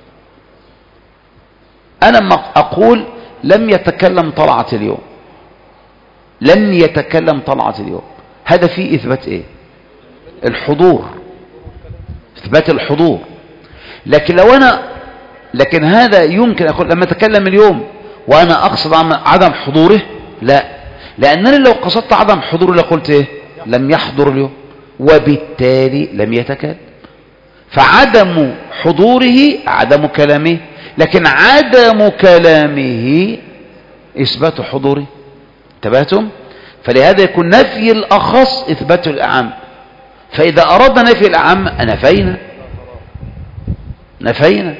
أنا ما أقول لم يتكلم طلعت اليوم، لم يتكلم طلعت اليوم، هذا فيه إثبات إيه؟ الحضور، إثبات الحضور. لكن لو أنا لكن هذا يمكن أقول لما أتكلم اليوم وأنا أقصد عدم حضوره؟ لا، لأنني لو قصدت عدم حضوره لقلت إيه؟ لم يحضر اليوم، وبالتالي لم يتكلم. فعدم حضوره عدم كلامه، لكن عدم كلامه إثبات حضوره. انتبهتم؟ فلهذا يكون نفي الأخص إثبات الأعم. فإذا أردنا نفي الأعم نفينا نفينا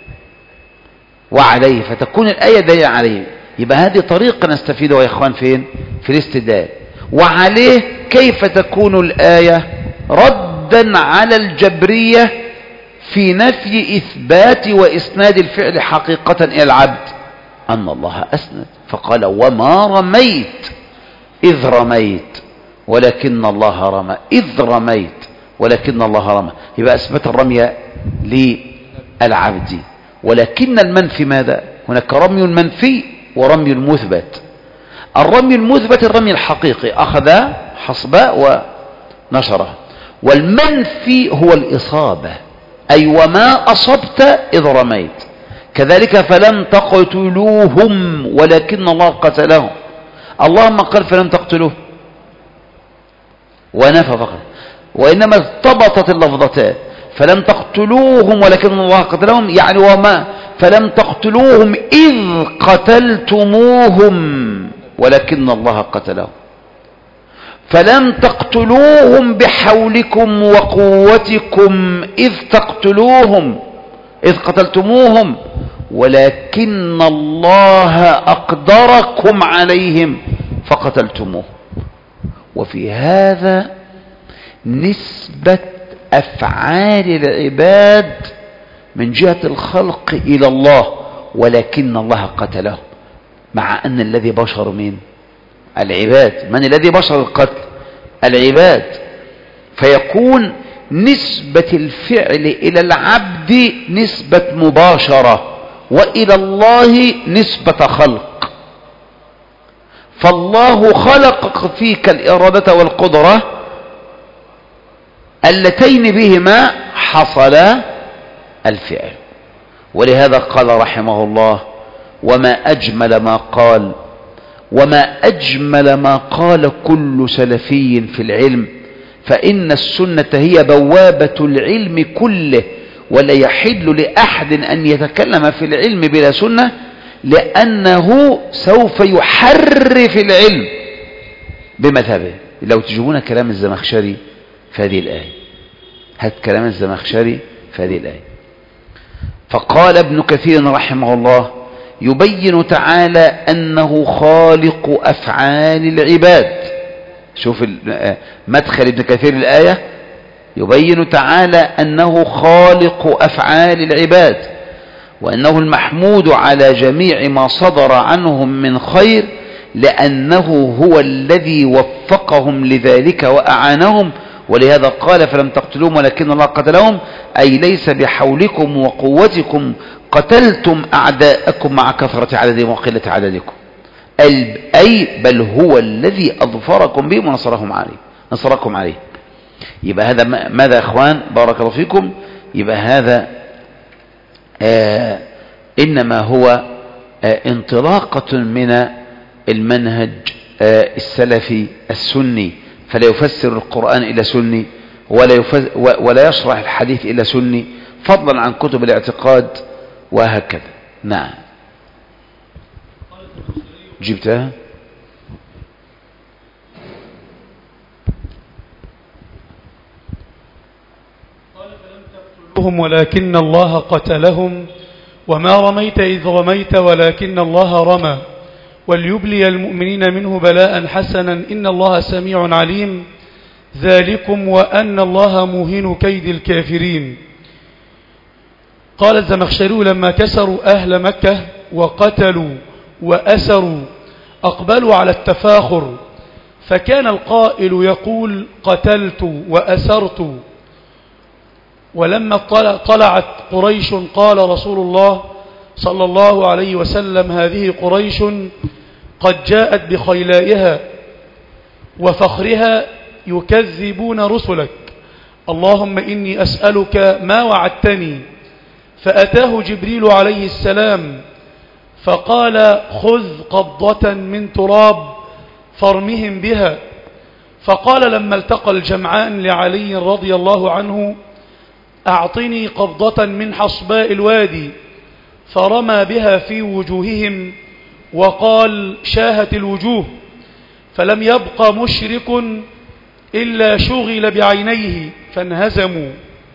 وعليه، فتكون الآية دليل عليه. يبقى هذه طريقة نستفيدها يا إخوان فين؟ في الاستدلال. وعليه كيف تكون الآية ردا على الجبرية في نفي إثبات وإسناد الفعل حقيقة إلى العبد؟ أن الله أسند فقال وما رميت إذ رميت ولكن الله رمى، إذ رميت ولكن الله رمى. يبقى أثبت الرمي للعبد، ولكن المنفي ماذا؟ هناك رمي منفي ورمي مثبت. الرمي المثبت الرمي الحقيقي، أخذ حصباء ونشره، والمنفي هو الإصابة، أي وما أصبت إذ رميت. كذلك فلم تقتلوهم ولكن الله قتلهم. اللهم قال فلم تقتلوه ونفى فقط، وإنما ارتبطت اللفظتان، فلم تقتلوهم ولكن الله قتلهم، يعني وما فلم تقتلوهم إذ قتلتموهم ولكن الله قتلهم. فلم تقتلوهم بحولكم وقوتكم إذ تقتلوهم إذ قتلتموهم ولكن الله أقدركم عليهم فقتلتموه. وفي هذا نسبة أفعال العباد من جهة الخلق إلى الله، ولكن الله قتله، مع أن الذي بشر مين؟ العباد. من الذي بشر القتل؟ العباد. فيكون نسبة الفعل إلى العبد نسبة مباشرة، وإلى الله نسبة خلق. فالله خلق فيك الإرادة والقدرة اللتين بهما حصل الفعل. ولهذا قال رحمه الله وما أجمل ما قال وما أجمل ما قال كل سلفي في العلم، فإن السنة هي بوابة العلم كله، ولا يحل لأحد أن يتكلم في العلم بلا سنة، لأنه سوف يحرف العلم بمذهبه. لو تجيبون كلام الزمخشري في هذه الآية، هات كلام الزمخشري في هذه الآية. فقال ابن كثير رحمه الله يبين تعالى أنه خالق أفعال العباد. شوف مدخل ابن كثير الآية، يبين تعالى أنه خالق أفعال العباد، وأنه المحمود على جميع ما صدر عنهم من خير، لأنه هو الذي وفقهم لذلك وأعانهم. ولهذا قال فلم تقتلوهم ولكن الله قتلهم، أي ليس بحولكم وقوتكم قتلتم أعداءكم مع كثرة عددهم وقلة عددكم، أي بل هو الذي أظفركم بهم ونصرهم عليه نصركم عليه. يبقى هذا ماذا يا أخوان بارك الله فيكم؟ يبقى هذا آه إنما هو آه انطلاقة من المنهج آه السلفي السني، فلا يفسر القرآن إلى سني ولا, يفز ولا يشرح الحديث إلى سني، فضلا عن كتب الاعتقاد وهكذا. نعم جبتها. قال فلم تقتلوهم ولكن الله قتلهم وما رميت إذ رميت ولكن الله رمى وليبلي المؤمنين منه بلاء حسنا إن الله سميع عليم ذلكم وأن الله موهن كيد الكافرين. قال الزمخشري لما كسروا أهل مكة وقتلوا وأسروا أقبلوا على التفاخر، فكان القائل يقول قتلت وأسرت. ولما طلعت قريش قال رسول الله صلى الله عليه وسلم هذه قريش قد جاءت بخيلائها وفخرها يكذبون رسلك، اللهم إني أسألك ما وعدتني. فأتاه جبريل عليه السلام فقال خذ قبضة من تراب فارمهم بها. فقال لما التقى الجمعان لعلي رضي الله عنه أعطني قبضة من حصباء الوادي، فرمى بها في وجوههم وقال شاهت الوجوه، فلم يبق مشرك إلا شغل بعينيه فانهزموا.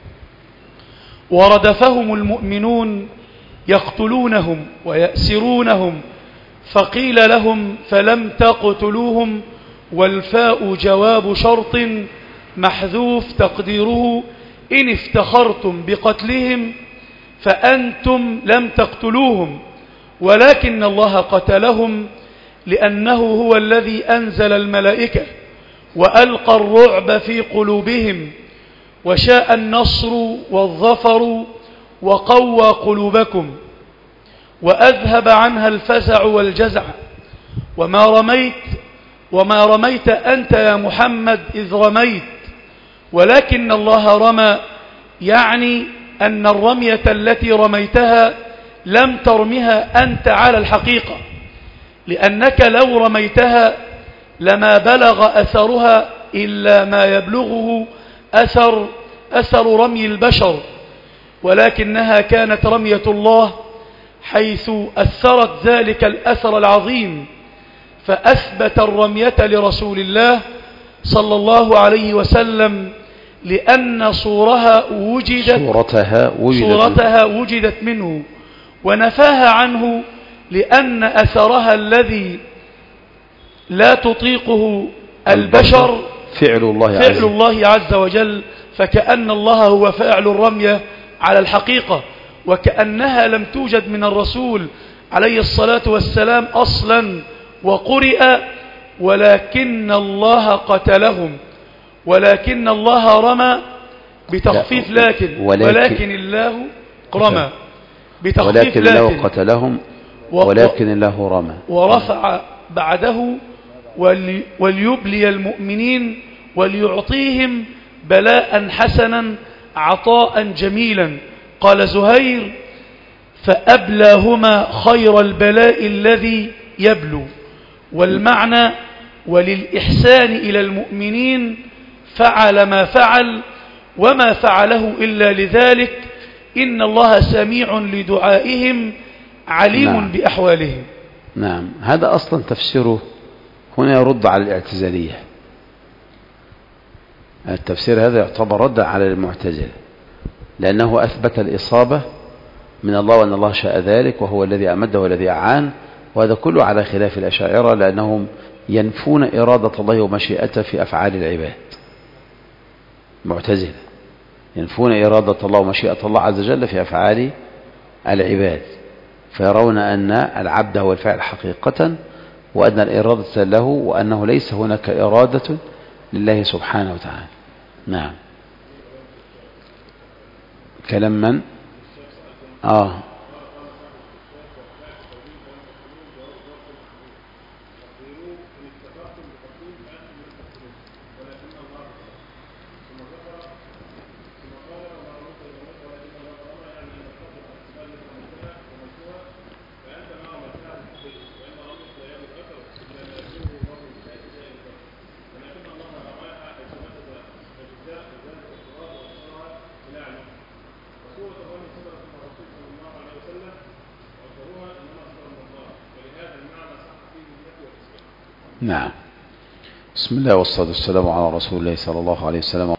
وردفهم المؤمنون يقتلونهم ويأسرونهم، فقيل لهم فلم تقتلوهم، والفاء جواب شرط محذوف تقديره إن افتخرتم بقتلهم فأنتم لم تقتلوهم ولكن الله قتلهم، لأنه هو الذي أنزل الملائكة وألقى الرعب في قلوبهم، وشاء النصر والظفر وقوى قلوبكم وأذهب عنها الفزع والجزع. وما رميت وما رميت أنت يا محمد إذ رميت ولكن الله رمى، يعني أن الرمية التي رميتها لم ترمها أنت على الحقيقة، لأنك لو رميتها لما بلغ أثرها إلا ما يبلغه أثر, أثر رمي البشر، ولكنها كانت رمية الله حيث أثرت ذلك الأثر العظيم، فأثبت الرمية لرسول الله صلى الله عليه وسلم لأن صورها وجدت, صورتها وجدت, صورتها وجدت منه، ونفاها عنه لأن أثرها الذي لا تطيقه البشر فعل الله, فعل الله عز وجل، فكأن الله هو فاعل الرمية على الحقيقة، وكأنها لم توجد من الرسول عليه الصلاة والسلام أصلا وقرئ ولكن الله قتلهم، ولكن الله رمى بتخفيف لكن ولكن, ولكن الله رمى بتخفيف ولكن الله قتلهم ولكن الله رمى ورفع بعده ولي وليبلي المؤمنين وليعطيهم بلاء حسنا عطاء جميلا. قال زهير فأبلاهما خير البلاء الذي يبلو، والمعنى وللإحسان إلى المؤمنين فعل ما فعل وما فعله إلا لذلك، إن الله سميع لدعائهم عليم نعم. بأحوالهم. نعم، هذا أصلا تفسيره هنا يرد على الاعتزالية. التفسير هذا يعتبر رد على المعتزلة، لأنه أثبت الإصابة من الله وأن الله شاء ذلك وهو الذي أمده والذي أعان. وهذا كله على خلاف الأشاعرة، لأنهم ينفون إرادة الله ومشيئته في أفعال العباد. معتزلة ينفون إرادة الله ومشيئة الله عز وجل في أفعال العباد، فيرون أن العبد هو الفاعل حقيقة، وأن الإرادة له، وأنه ليس هناك إرادة لله سبحانه وتعالى. نعم. كلام من؟ آه نعم. بسم الله والصلاة والسلام على رسول الله صلى الله عليه وسلم.